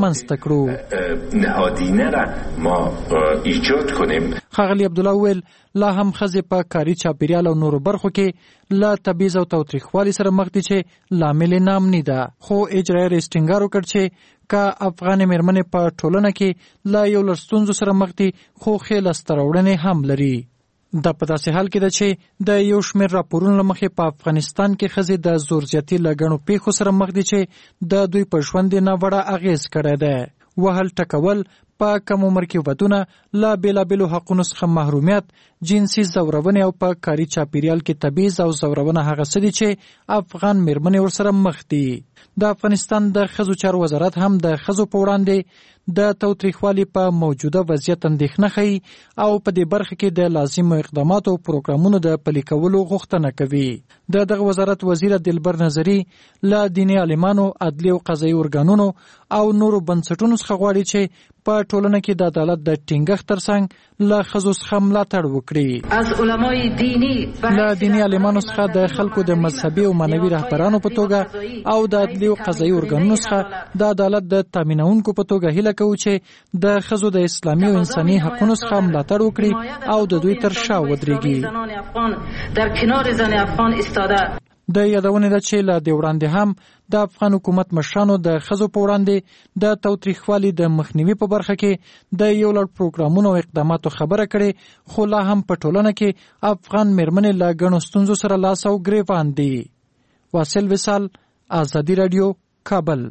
کړو. نهادینه را ما ایجاد کنیم. ښاغلي عبدالله وویل لا هم ښځې په کاري چاپیریال او نورو برخو کې له تبعیض او تاوتریخوالي سره مخ دي چې لامل یې نامني ده. خو اجرایه رئیس ټینګار وکړ چې که افغانې مېرمنې په ټولنه کې له یو لړ ستونزو سره مخ دي خو ښې لاسته راوړنې هم لري. دا په داسې حال کې ده چې د یو شمېر راپورونو له مخې په افغانستان کې ښځې د زور زیاتي له ګڼو پیښو سره مخ دي چې د دوی په ژوند یې ناوړه اغېز کړی دی. وهل ټکول، په کم عمر کې ودونه، له بېلابېلو حقونو څخه محرومیت، جنسي ځورونې او په کاري چاپیریال کې تبعیض او ځورونه هغه څه دي چې افغان مېرمنې ورسره مخ دي. د افغانستان د ښځو چارو وزارت هم د ښځو په وړاندې د تاوتریخوالي په موجوده وضعیت اندېښنه ښیي او په دې برخه کې د لازمو اقداماتو او پروګرامونو د پلي کولو غوښتنه کوي. د دغه وزارت وزیر دلبر نظري له دیني عالمانو، عدلي او قضایي ارګانونو او نورو بنسټونو څخه غواړي چې په ټولنه کې د عدالت د ټینګښت ترڅنګ له ښځو څخه ملاتړ وکړي. از علمای دینی له دیني عالمانو څخه د خلکو د مذهبي او معنوي رهبرانو په توګه او د عدلي او قضایي ارګانونو څخه د عدالت د تامینونکو په توګه هیله کوو چې د ښځو د اسلامي او انساني حقونو څخه ملاتړ وکړي او د دوی تر شا ودرېږي. در کنار زن افغان استاده. د یادونې ده چې له دې وړاندې هم د افغان حکومت مشرانو د ښځو په وړاندې د تاوتریخوالي د مخنیوي په برخه کې د یو لړ پروګرامونو او اقداماتو خبره کړې، خو لا هم په ټولنه کې افغان مېرمنې له ګڼو ستونزو سره لاس او ګریوان دي. واصل وصال، ازادي راډیو، کابل.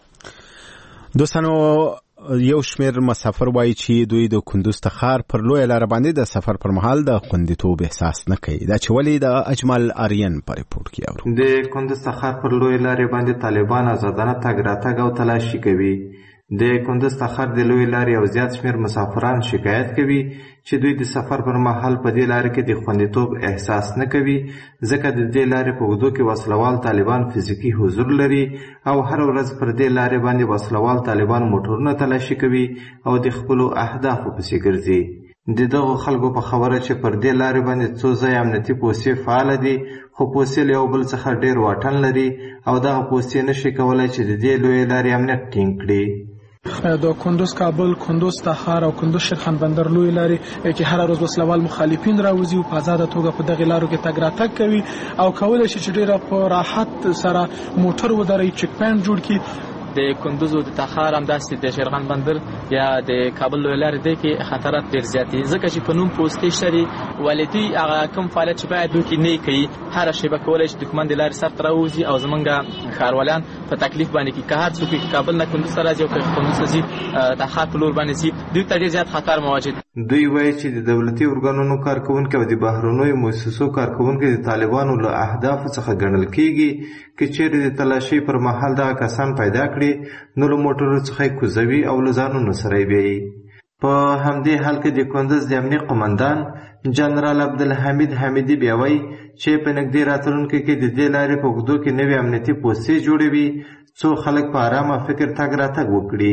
دوستانو، یو شمېر مسافر وایي چې دوی د کندوز ته ښار پر لویه لاره باندې د سفر پر مهال د خوندیتوب احساس نه کوي. دا چې ولې د اجمل آرین په ریپورټ کې اورو. د کندوز ته ښار پر لویه لارې باندې طالبان آزادانه تګ راتګ او تلاشي کوي. د کندوز ته ښار د لویې لارې او زیات شمېر مسافران شکایت کوي چې دوی د سفر پر مهال په دې لارې کې د خوندیتوب احساس نه کوي، ځکه د دې لارې په اوږدو کې وسلوال طالبان فزیکي حضور لري او هر ورځ پر دې لارې باندې وسلوال طالبان موټرونه تلاشي کوي او د خپلو اهدافو پسې ګرځي. د دغو خلکو په خبره چې پر دې لارې باندې څو ځای امنیتي پوستې فعاله دي، خو پوستې له یو بل څخه ډېر واټن لري او دغه پوستې نشي کولی چې د دې لویې لارې امنیت ټینګ کړي. د کندوز کابل، کندوز تخار او کندوز شیرخان بندر لوی لارې کې هر ورځ وسلوال مخالفین راوځي او په آزاده توګه په دغه لارو کې تګ راتګ کوي او کولای شي چې ډېره په راحت سره موټر ودري، چک پاینټ جوړ کړي. د کندوز او د تخار هم داسې د شیرخان بندر یا د کابل لوی لارې دی کې خطرات ډېر زیات دي، ځکه چې په نوم پوستې شري ولې دوی هغه کوم فعالیت چې باید دوی نه کوي هر شیبه کولی شي دښمن د لارې سرته راوځي او زمونږ ښاروالان په تکلیف باندې کې که هر څوک کابل نه کندوز ته راځي او که کندوز ته ځي تخار په لور باندې ځي دوی ته ډېر زیات خطر مواجه. دوی وایي چې د دولتي ارګانونو کارکوونکي او د بهرنیو مؤسسو کارکوونکي د طالبانو له اهدافو څخه ګڼل کېږي، که چیرې د تلاشۍ پر مهال دغه کسان پیدا کړي نو له موټرو څخه یې کوزوي او له ځانونو سره یې بیایي. په همدې حال کې د کندوز د امنیې قمندان جنرال عبدالحمید حمیدي بیا وایي چې په نږدې راتلونکي کې د دې لارې په اوږدو کې نوې امنیتي پوستې جوړوي څو خلک په ارامه فکر تګ راتګ وکړي.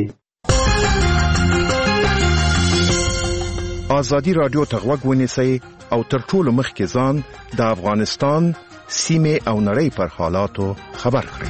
ازادي راډیو ته غوږ ونیسئ او تر ټولو مخکې ځان د افغانستان، سیمې او نړۍ پر حالاتو خبر کړئ.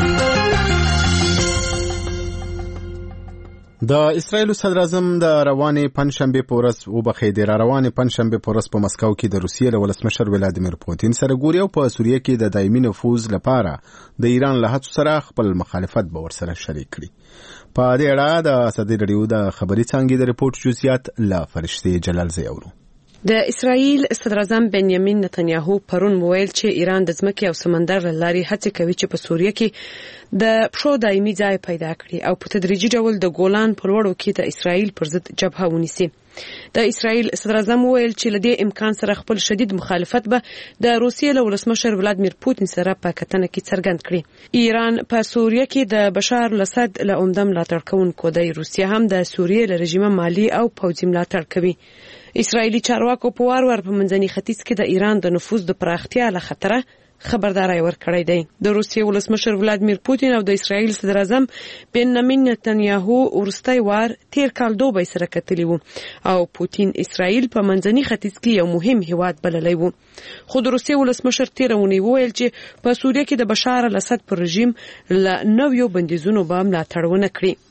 د اسرائیل صدر اعظم د روانې پنځشنبه په ورځ وبخښئ د روانې پنځشنبه په ورځ په مسکو کې د روسیې له ولسمشر ولادیمیر پوتین سره ګوري او په سوریه کې د دایمي نفوذ لپاره د ایران له هڅو سره خپل مخالفت به ورسره شریک کړي. په دې اړه د ازادي راډیو د خبري څانګې د ریپورت جزئیات له فرشتي جلال زیورو. د اسرائیل صدر اعظم بنیامین نتنیاهو پرون وویل چې ایران د ځمکې او سمندر له لارې هڅه کوي چې په سوریه کې د پښو دایمي ځای پیدا کړي او په تدریجي ډول د ګولان په لوړو کې د اسرائیل پر ضد جبهه ونیسي. د اسرائیل صدر اعظم وویل چې لدې امکان سره خپل شدید مخالفت به د روسیې له ولسمشر ولادیمیر پوتین سره په کتنه کې څرګند کړي. ایران په سوریه کې د بشار الاسد له عمده ملاتړ کوونکو دی. روسیه هم د سوریې له رژیم مالی او پوځي ملاتړ کوي. اسرائیلي چارواکو په وار وار په منځني ختیځ کې د ایران د نفوذ د پراختیا له خطره خبرداري ورکړې ده. د روسیې ولسمشر ولادیمیر پوتین او د اسرائیل صدر اعظم بنیامین نتنیاهو ورستۍ وار تیر کال دوبۍ سره کتلی وو او پوتین اسرائیل په منځني ختیځ کې یو مهم هیواد بللی وو. خو د روسیې ولسمشر تیرونی وویل چې په سوریه کې د بشار الاسد پر رژیم له نویو بندیزونو به ملاتړ ونه کړي.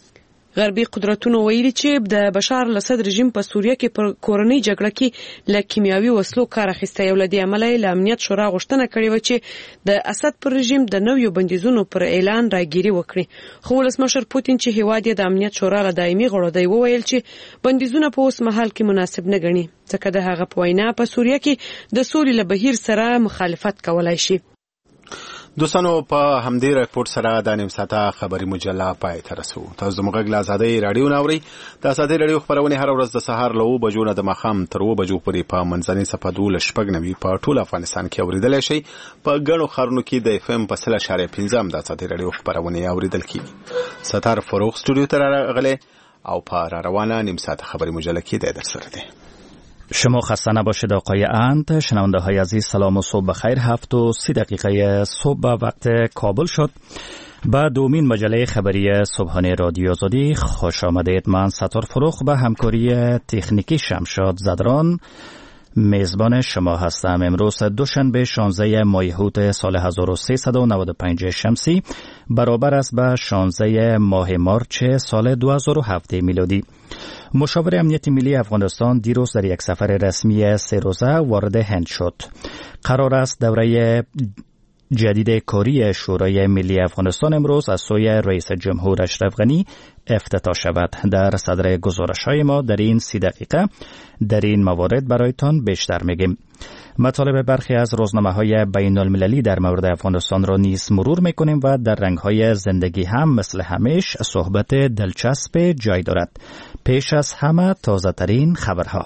غربي قدرتونو ویلي چې د بشار الاسد رژیم په سوریه کې پر کورنۍ جګړه کې له کیمیاوي وسلو کار اخیستی او له دې امله له امنیت شورا غوښتنه کړې و چې د اسد پر رژیم د نویو بندیزونو پر اعلان راګیري وکړي. خو ولسمشر پوتین چې هیواد یې د امنیت شورا له دایمي غړو دی وویل چې بندیزونه په اوس مهال کې مناسب نه ګڼي ځکه د هغه په وینا په سوریه کې د سولې له بهیر سره مخالفت کولای شي. دوستانو په همدې راپورټ سره د نیم ساعته خبري مجله پای ته رسو. تاسو موږ له آزادۍ رادیو ناوري د آزادۍ رادیو خبرونه هر ورځ د سهار له نو بجو نه د ماښام تر نو بجو پورې په منځنۍ صفحه دوه شپږ نوي په ټول افغانستان کې اوریدل شي. په ګڼو خارونو کې د اف ام په سل اشاریه پنځه د آزادۍ رادیو خبرونه اوریدل کیږي. ستار فروغ استودیو ته راغله او په را روانه نیم ساعته خبري مجله کې د درسره ده. شما خسته نباشید آقای اند. شنونده های عزیز سلام و صبح بخیر. هفت و سی دقیقه صبح وقت کابل شد. با دومین مجله خبری صبحانه رادیو آزادی خوش آمدید. من ستار فروغ به همکاری تکنیکی شمشاد زدران میزبان شما هستم. امروز دوشنبه شانزده ماه هوت سال هزار و سیصد و نود و پنج شمسی برابر است با شانزده ماه مارچ سال دو هزار و هفت میلادی. مشاور امنیت ملی افغانستان دیروز در یک سفر رسمی سه روزه وارد هند شد. قرار است دوره جدید کاری شورای ملی افغانستان امروز از سوی رئیس جمهور اشرف غنی افتتاح شود. در صدر گزارش‌های ما در این سی دقیقه در این موارد برایتان بیشتر میگیم. مطالب برخی از روزنامه‌های بین‌المللی در مورد افغانستان را نیز مرور میکنیم و در رنگ‌های زندگی هم مثل همیشه صحبت دلچسب جای دارد. پیش از همه تازه‌ترین خبرها.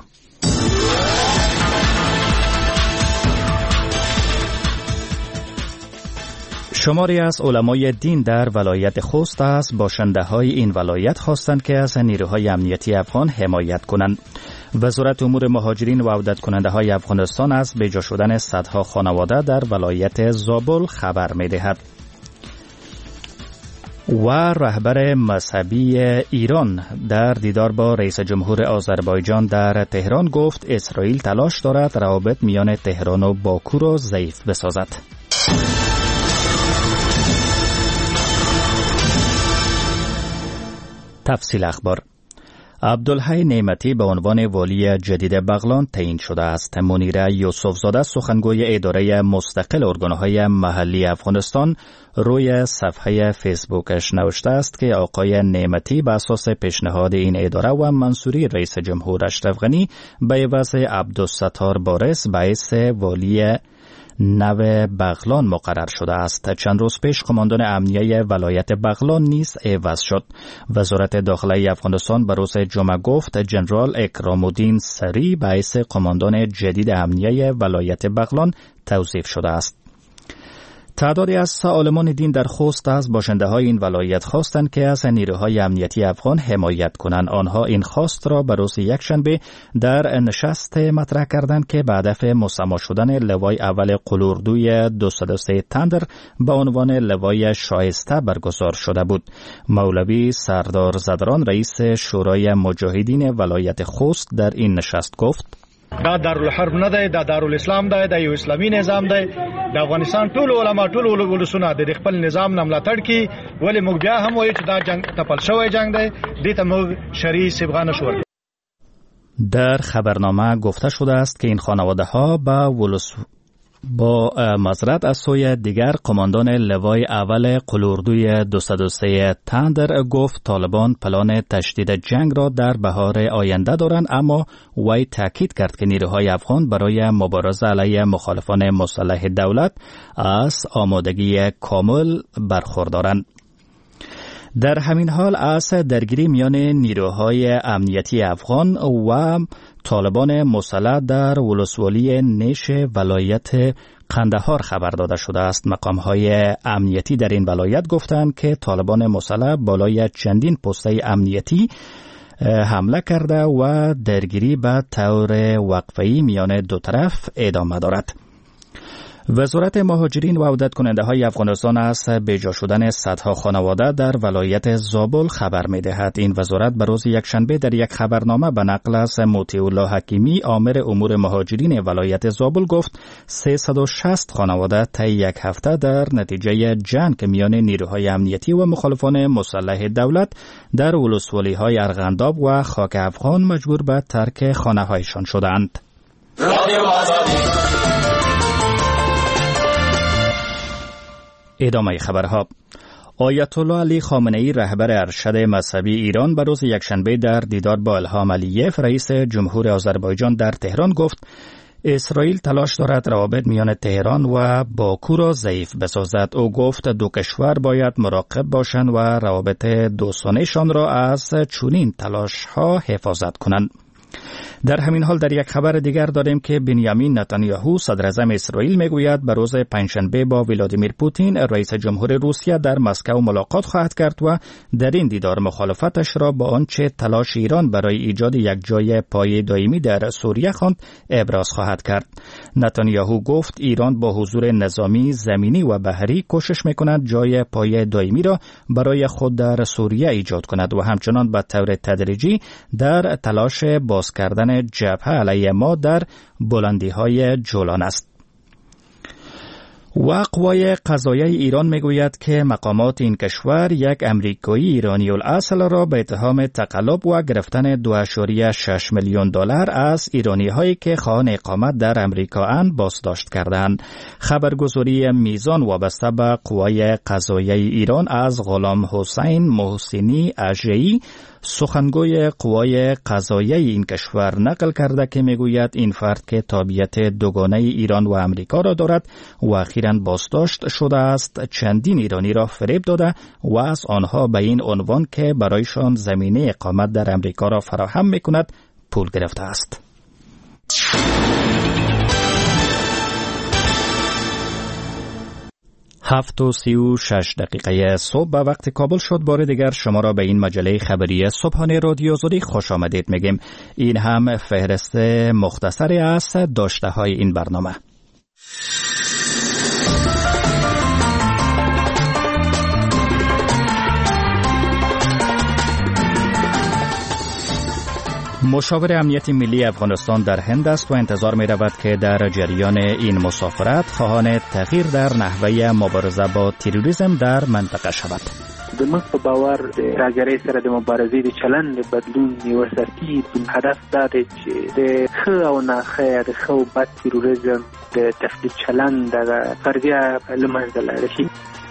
شماری از علمای دین در ولایت خوست از باشنده‌های این ولایت خواستند که از نیروهای امنیتی افغان حمایت کنند. وزارت امور مهاجرین و عودت کننده های افغانستان از بجا شدن صدها خانواده در ولایت زابل خبر می دهد. و رهبر مذهبی ایران در دیدار با رئیس جمهور آذربایجان در تهران گفت اسرائیل تلاش دارد روابط میان تهران و باکو را ضعیف بسازد. تفصیل اخبار. عبدالحی نعمتی به عنوان والی جدید بغلان تعیین شده است. منیره یوسفزاده سخنگوی اداره مستقل ارگانهای محلی افغانستان روی صفحه فیسبوکش نوشته است که آقای نعمتی به اساس پیشنهاد این اداره و منصوری رئیس جمهور اشرف غنی به عوض عبدالستار بارس باعث والی نو بغلان مقرر شده است. چند روز پیش قماندان امنیه ولایت بغلان نیز عوض شد. وزارت داخلی افغانستان به روز جمعه گفت جنرال اکرام الدین سری باعث قماندان جدید امنیه ولایت بغلان توصیف شده است. تعدادی از عالمان دین در خوست از باشنده های این ولایت خواستند که از نیروهای امنیتی افغان حمایت کنند. آنها این خواست را به روز یکشنبه در نشست مطرح کردند که به هدف مسما شدن لوای اول قلوردوی دویست و سه تندر به عنوان لوای شایسته برگزار شده بود. مولوی سردار زدران رئیس شورای مجاهدین ولایت خوست در این نشست گفت دا دارالحرب نه دی، دا دارالاسلام دی، دا یو اسلامي نظام دی. د افغانستان ټول علما ټول ولسونه د خپل نظام نه ملاتړ کوي. ولې موږ بیا هم وایو چې دا جنگ تپل شوی جنگ دی، دې ته موږ شرعي صبغه نشو ورکولی. در خبرنامه گفته شده است که این خانواده ها با ولس با معذرت از سوی دیگر قماندان لوای اول قلوردوی دویست و سه تندر گفت طالبان پلان تشدید جنگ را در بهار آینده دارند، اما وی تاکید کرد که نیروهای افغان برای مبارزه علیه مخالفان مسلح دولت از آمادگی کامل برخوردارند. در همین حال از درگیری میان نیروهای امنیتی افغان و طالبان مسلح در ولسوالی نیش ولایت قندهار خبر داده شده است. مقام‌های امنیتی در این ولایت گفتند که طالبان مسلح بالای چندین پسته امنیتی حمله کرده و درگیری به طور وقفه‌ای میان دو طرف ادامه دارد. وزارت مهاجرین و عودت کننده های افغانستان از بیجا شدن صدها خانواده در ولایت زابل خبر می دهد. این وزارت به روز یکشنبه در یک خبرنامه به نقل از مطیع الله حکیمی آمر امور مهاجرین ولایت زابل گفت سیصد و شصت خانواده طی یک هفته در نتیجه جنگ میان نیروهای امنیتی و مخالفان مسلح دولت در ولسوالی های ارغنداب و خاک افغان مجبور به ترک خانه هایشان شدند. ادامه خبرها. آیت الله علی خامنه ای رهبر ارشد مذهبی ایران به روز یکشنبه در دیدار با الهام علییف رئیس جمهور آذربایجان در تهران گفت اسرائیل تلاش دارد روابط میان تهران و باکو را ضعیف بسازد. او گفت دو کشور باید مراقب باشند و روابط دوستانه‌شان را از چنین تلاش‌ها حفاظت کنند. در همین حال در یک خبر دیگر داریم که بنیامین نتانیاهو صدر اعظم اسرائیل میگوید به روز پنجشنبه با ولادیمیر پوتین رئیس جمهور روسیه در مسکو ملاقات خواهد کرد و در این دیدار مخالفتش را با آنچه تلاش ایران برای ایجاد یک جای پای دائمی در سوریه خواند ابراز خواهد کرد. نتانیاهو گفت ایران با حضور نظامی زمینی و بحری کوشش میکند جای پای دائمی را برای خود در سوریه ایجاد کند و همچنان به طور تدریجی در تلاش باز کردن جبهه علیه ما در بلندی‌های جولان است. و قوای قضاییه ایران میگوید که مقامات این کشور یک امریکایی ایرانی الاصل را به اتهام تقلب و گرفتن دو اشاریه شش میلیون دلار از ایرانی هایی که خواهان اقامت در امریکا اند بازداشت کردند. خبرگزاری میزان وابسته به قوای قضاییه ایران از غلام حسین محسنی اژه‌ای سخنگوی قوای قضاییه این کشور نقل کرده که میگوید این فرد که تابعیت دوگانه ایران و امریکا را دارد و اخیراً بازداشت شده است چندین ایرانی را فریب داده و از آنها به این عنوان که برایشان زمینه اقامت در امریکا را فراهم میکند پول گرفته است. هفت و سی و شش دقیقه صبح به وقت کابل شد. بار دیگر شما را به این مجله خبری صبحانه رادیو آزادی خوش آمدید میگیم. این هم فهرست مختصری از داشته های این برنامه. مشاور امنیت ملی افغانستان در هند است و انتظار می رود که در جریان این مسافرت خواهان تغییر در نحوه مبارزه با تروریسم در منطقه شود. د موږ په باور د راګرۍ سره د مبارزې د چلند بدلون یو اساسي هدف دا دی چې د ښه او ناښه د ښه او بد تروریزم د تفکیک چلند د فرضیه له منځه لاړ شي.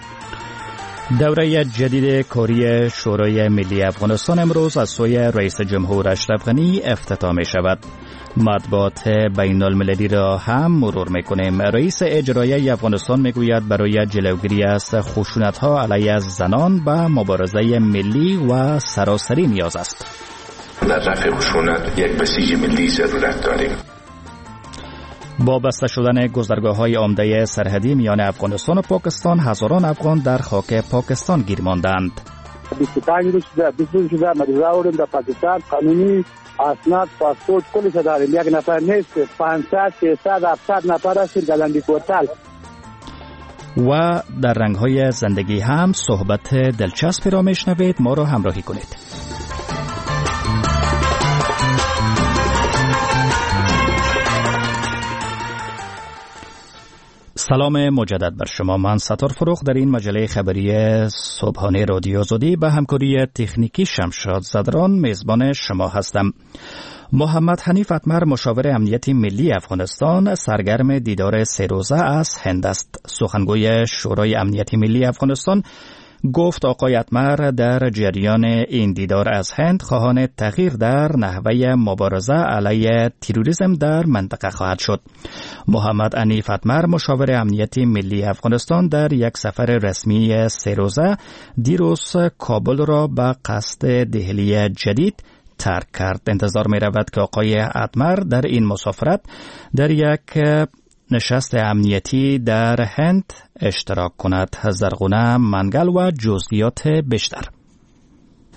دوره جدید کاری شورای ملی افغانستان امروز از سوی رئیس جمهور اشرف غنی افتتاح می شود. مطبوعات بین المللی را هم مرور می کنیم. رئیس اجرایی افغانستان می گوید برای جلوگیری از خشونت‌ها علیه زنان به مبارزه ملی و سراسری نیاز است. در رفع خشونت یک بسیج ملی ضرورت داریم. با بسته شدن گذرگاه‌های عمده سرحدی میان افغانستان و پاکستان هزاران افغان در خاک پاکستان گیر ماندند. بیست و پنج روز شده بیست روز شده مریضا آوردیم در پاکستان قانونی اسناد پاسپورت کلش داریم. یک نفر نیست، پانصد ششصد هفتصد نفر هستیم در لندی کوتل. و در رنگ‌های زندگی هم صحبت دلچسبی را میشنوید. ما را همراهی کنید. سلام مجدد بر شما. من ستار فروخ در این مجله خبری صبحانه رادیو آزادی به همکاری تکنیکی شمشاد زدران میزبان شما هستم. محمد حنیف اتمر مشاور امنیت ملی افغانستان سرگرم دیدار سه روزه از هند است. سخنگوی شورای امنیت ملی افغانستان گفت آقای اتمر در جریان این دیدار از هند خواهان تغییر در نحوه مبارزه علیه تروریسم در منطقه خواهد شد. محمد حنیف اتمر مشاور امنیت ملی افغانستان در یک سفر رسمی سه روزه دیروز کابل را به قصد دهلی جدید ترک کرد. انتظار می رود که آقای اتمر در این مسافرت در یک نشست امنیتی در هند اشتراک کند. زرغونه منگل و جزئیات بیشتر.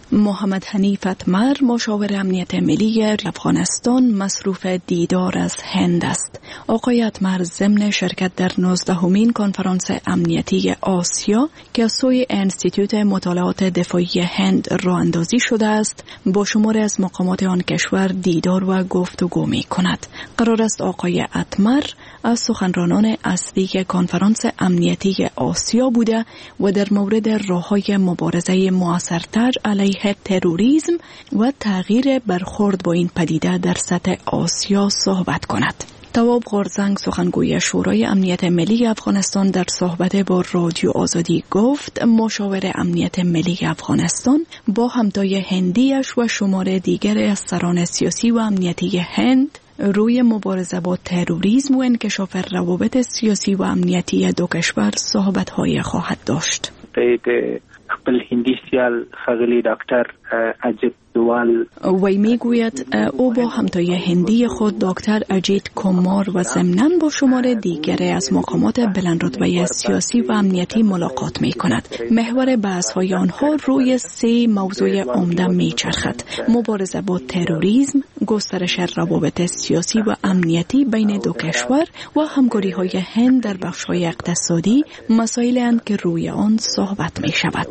محمد حنیف اتمر مشاور امنیت ملی افغانستان مصروف دیدار از هند است. آقای اتمر ضمن شرکت در نوزدهمین کنفرانس امنیتی آسیا که از سوی انستیتوت مطالعات دفاعی هند راه اندازی شده است با شماری از مقامات آن کشور دیدار و گفتگو می کند. قرار است آقای اتمر از سخنرانان اصلی کنفرانس امنیتی آسیا بوده و در مورد راه‌های مبارزه مؤثرتر علیه تروریسم و تغییر برخورد با این پدیده در سطح آسیا صحبت کند. تواب غورزنگ سخنگوی شورای امنیت ملی افغانستان در صحبت با رادیو آزادی گفت مشاور امنیت ملی افغانستان با همتای هندیش و شمار دیگر از سران سیاسی و امنیتی هند روی مبارزه با تروریسم و انکشاف روابط سیاسی و امنیتی دو کشور صحبت‌های خواهد داشت. خپل هندی سیال خغلی دکتر اجیت دوال وی میگوید او با همتای هندی خود دکتر اجیت کومار و ضمناً با شمار دیگری از مقامات بلندرتبه سیاسی و امنیتی ملاقات می کند. محور بحث های آنها روی سه موضوع عمده می چرخد: مبارزه با تروریسم، گسترش روابط سیاسی و امنیتی بین دو کشور و همکاری های هند در بخش های اقتصادی، مسائلی اند که روی آن صحبت می شود.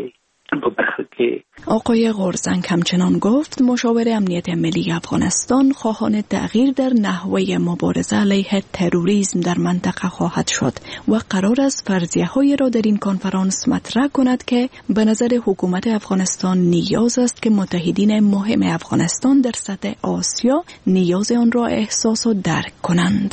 آقای غورزنگ همچنان گفت مشاور امنیت ملی افغانستان خواهان تغییر در نحوه مبارزه علیه تروریسم در منطقه خواهد شد و قرار است فرضیه‌های را در این کنفرانس مطرح کند که به نظر حکومت افغانستان نیاز است که متحدین مهم افغانستان در سطح آسیا نیاز آن را احساس و درک کنند.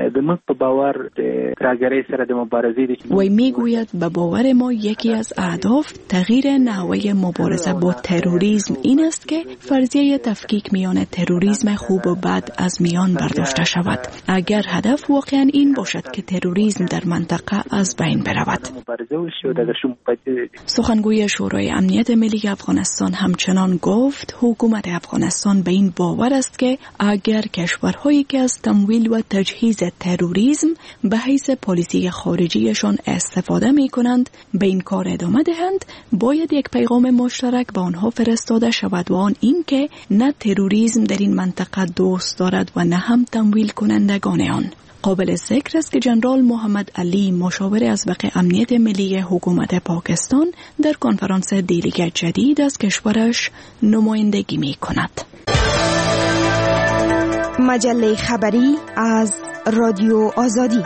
وی میگوید به باور ما یکی از اهداف تغییر نحوه مبارزه با تروریسم این است که فرضیه تفکیک میان تروریسم خوب و بد از میان برداشته شود. اگر هدف واقعا این باشد که تروریسم در منطقه از بین برود. سخنگوی شورای امنیت ملی افغانستان همچنان گفت حکومت افغانستان به این باور است که اگر کشورهایی که از تمویل و تجهیز تروریسم به حیث پالیسی خارجیشان استفاده می کنند به این کار ادامه دهند، باید یک پیغام مشترک به آنها فرستاده شود و آن این که نه تروریسم در این منطقه دوست دارد و نه هم تمویل کنندگان آن. قابل ذکر است که جنرال محمد علی مشاور اسبق امنیت ملی حکومت پاکستان در کنفرانس دیلیگ جدید از کشورش نمایندگی می کند. مجله خبری از رادیو آزادی.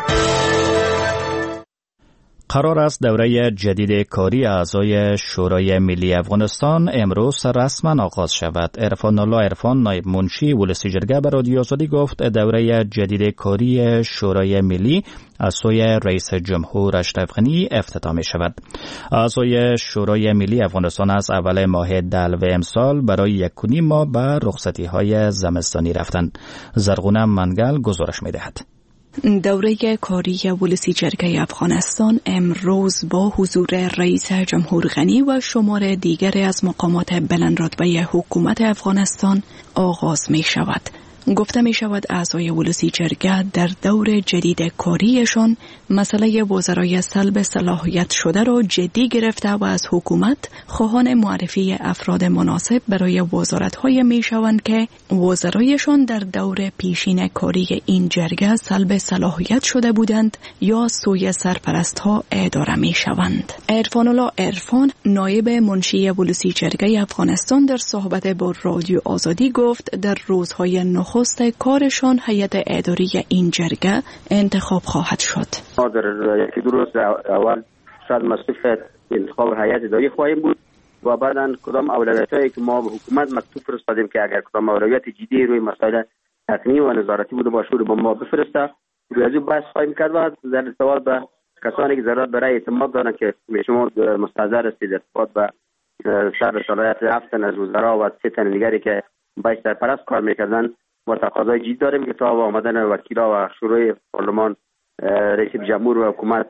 قرار است دوره جدید کاری اعضای شورای ملی افغانستان امروز رسما آغاز شود. عرفان الله عرفان نایب منشی ولسی جرگه به رادیو آزادی گفت دوره جدید کاری شورای ملی از سوی رئیس جمهور اشرف غنی افتتاح می شود. اعضای شورای ملی افغانستان از اول ماه دلو امسال برای یک و نیم ماه به رخصتی های زمستانی رفتند. زرغونه منگل گزارش می دهد. دوره کاری ولسی جرگه افغانستان امروز با حضور رئیس جمهور غنی و شمار دیگر از مقامات بلندرتبه حکومت افغانستان آغاز می شود. گفته می شود اعضای ولسی جرگه در دور جدید کاریشان مسئله وزرای سلب صلاحیت شده را جدی گرفته و از حکومت خواهان معرفی افراد مناسب برای وزارت‌های می شوند که وزرایشان در دور پیشین کاری این جرگه سلب صلاحیت شده بودند یا سوی سرپرست‌ها اداره می شوند. عرفان الله عرفان نایب منشی ولسی جرگه افغانستان در صحبت با رادیو آزادی گفت در روزهای نخست کارشان هیئت اداری این جرگه انتخاب خواهد شد. ما در یکی دو روز اول شاید مصرف انتخاب هیئت اداری خواهیم بود و بعداً کدام اولویتایی که ما به حکومت مکتوب فرستادیم که اگر کدام اولویت جدی روی مسائل تقنینی و نظارتی بوده باشه رو به ما بفرسته، روی از این بحث خواهیم کرد و در ارتباط به کسانی که ضرورت برای اعتماد دارن که شما مستحضر هستید ارتباط به شرط صلاحیت هفت تن از وزرا و سه تن دیگری که باید سرپرست کار میکردن و تقاضای جدی داریم که تا آمدن وکیلا و شورای پارلمان رئیس جمهور و حکومت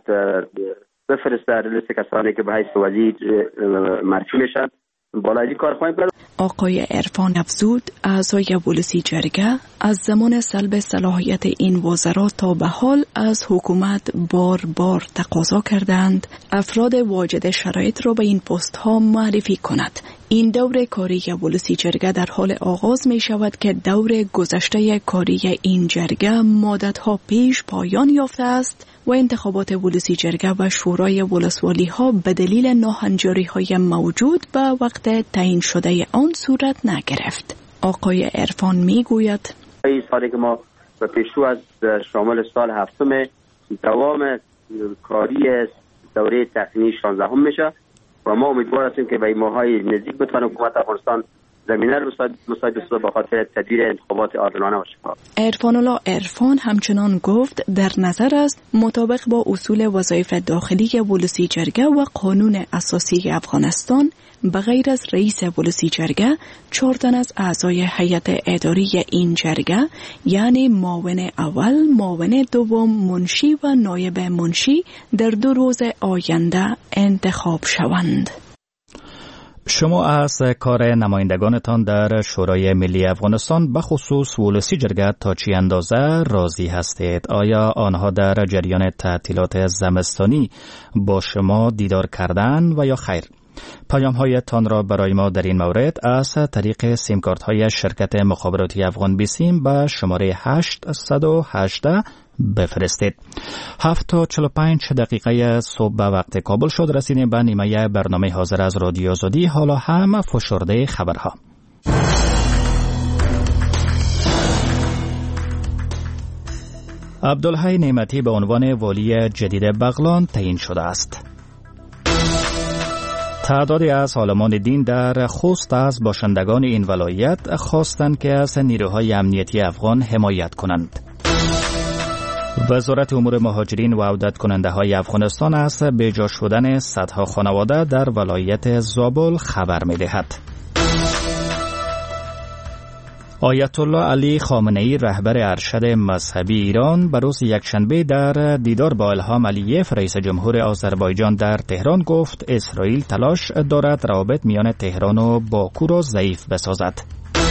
بفرسته لیست کسانی که به حیث وزیر مرجوع میشن بالایی کار خواهیم کرد. آقای عرفان افزود اعضای ولسی جرگه از زمان سلب صلاحیت این وزرا تا به حال از حکومت بار بار تقاضا کردند افراد واجد شرایط را به این پست ها معرفی کند. این دور کاری ولسی جرگه در حال آغاز می شود که دور گذشته کاری این جرگه مدتها پیش پایان یافته است و انتخابات ولسی جرگه و شورای ولسوالی ها به دلیل ناهنجاری های موجود به وقت تعیین شده آن صورت نگرفت. آقای عرفان می گوید این سالی که ما به پیشرو از شامل سال هفتم دوام کاری دوره تقنینی شانزده هم میشه و ما امیدوار هستیم که به این ماهای نزدیک بتونه حکومت افغانستان زمینه رو مساعد بسازه به خاطر تدبیر انتخابات عادلانه و شفاف. عرفان الله عرفان همچنان گفت در نظر است مطابق با اصول وظایف داخلی ولسی جرگه و قانون اساسی افغانستان به غیر از رئیس ولسی جرگه چهار تن از اعضای هیئت اداری این جرگه یعنی معاون اول، معاون دوم، منشی و نایب منشی در دو روز آینده انتخاب شوند. شما از کار نمایندگانتان در شورای ملی افغانستان به خصوص ولسی جرگه تا چی اندازه راضی هستید؟ آیا آنها در جریان تعطیلات زمستانی با شما دیدار کردن و یا خیر؟ پیام هایتان را برای ما در این مورد از طریق سیم کارت های شرکت مخابراتی افغان بیسیم به شماره هشت یک هشت بفرستید. هفت تا چهل و پنج دقیقه صبح به وقت کابل شد. رسیدیم به نیمه برنامه حاضر از رادیو آزادی. حالا هم فشرده خبرها. عبدالحی نعمتی به عنوان والی جدید بغلان تعیین شده است. تعدادی از عالمان دین در خوست از باشندگان این ولایت خواستند که از نیروهای امنیتی افغان حمایت کنند. وزارت امور مهاجرین و عودت کننده های افغانستان از بیجا شدن صدها خانواده در ولایت زابل خبر می دهد. آیت الله علی خامنه‌ای رهبر ارشد مذهبی ایران به روز یکشنبه در دیدار با الهام علییف رئیس جمهور آذربایجان در تهران گفت اسرائیل تلاش دارد روابط میان تهران و باکو را ضعیف بسازد.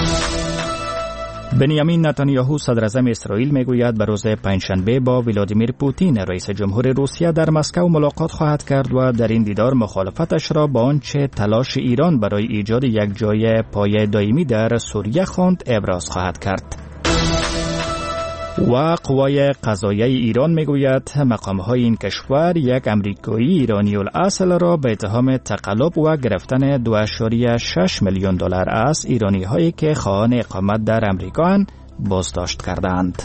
بنیامین نتانیاهو صدر اعظم اسرائیل میگوید به روز پنجشنبه با ولادیمیر پوتین رئیس جمهور روسیه در مسکو ملاقات خواهد کرد و در این دیدار مخالفتش را با آنچه تلاش ایران برای ایجاد یک جای پایه دائمی در سوریه خواند ابراز خواهد کرد. و قوای قضاییه ایران میگوید مقامهای این کشور یک امریکایی ایرانی الاصل را به اتهام تقلب و گرفتن دو ممیز شش میلیون دلار از ایرانی هایی که خواهان اقامت در امریکا بازداشت کردند.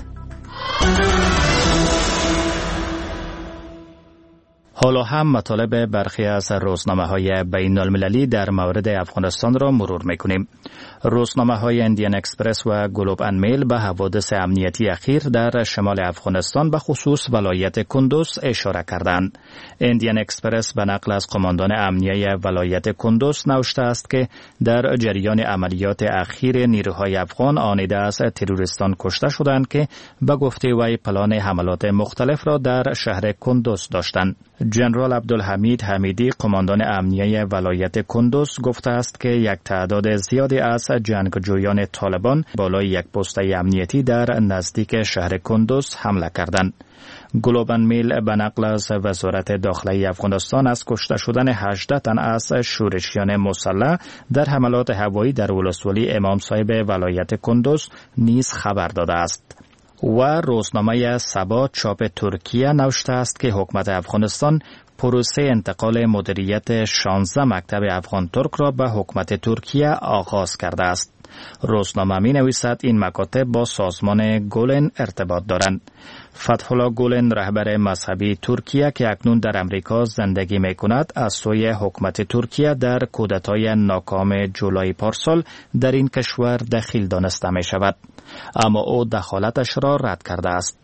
حالا هم مطالب برخی از روزنامه‌های بین المللی در مورد افغانستان را مرور می‌کنیم. روزنامه‌های اندین اکسپرس و گلوب ان میل به حوادث امنیتی اخیر در شمال افغانستان به خصوص ولایت کندوز اشاره کردند. اندین اکسپرس به نقل از قماندان امنیه ولایت کندوز نوشته است که در جریان عملیات اخیر نیروهای افغان آنیده از تروریستان کشته شدند که به گفته وی پلان حملات مختلف را در شهر کندوز داشتند. جنرال عبدالحمید حمیدی قماندان امنیه ولایت کندوز گفته است که یک تعداد زیادی از جنگجویان طالبان بالای یک پست امنیتی در نزدیک شهر کندوز حمله کردند. گلوب ان میل به نقل از وزارت داخلی افغانستان از کشته شدن هجده تن از شورشیان مسلح در حملات هوایی در ولسوالی امام صاحب ولایت کندوز نیز خبر داده است. و روزنامه سبا چاپ ترکیه نوشته است که حکومت افغانستان پروسه انتقال مدیریت شانزده مکتب افغان ترک را به حکومت ترکیه آغاز کرده است. روزنامه می نویسد این مکاتب با سازمان گولن ارتباط دارند. فتح الله گولن رهبر مذهبی ترکیه که اکنون در امریکا زندگی می کند از سوی حکومت ترکیه در کودتای ناکام جولای پارسال در این کشور دخیل دانسته می شود، اما او دخالتش را رد کرده است.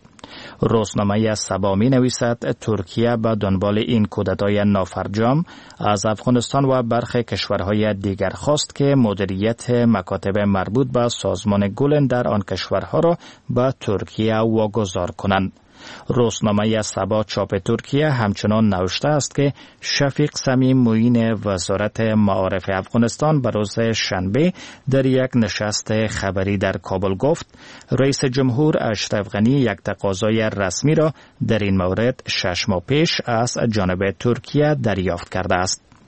روزنامه سبا می نویسد ترکیه به دنبال این کودتای نافرجام از افغانستان و برخی کشورهای دیگر خواست که مدیریت مکاتب مربوط به سازمان گولن در آن کشورها را به ترکیه واگذار کنند. روزنامه سبا چاپ ترکیه همچنان نوشته است که شفیق صمیم معین وزارت معارف افغانستان به روز شنبه در یک نشست خبری در کابل گفت رئیس جمهور اشرف غنی یک تقاضای رسمی را در این مورد شش ماه پیش از جانب ترکیه دریافت کرده است.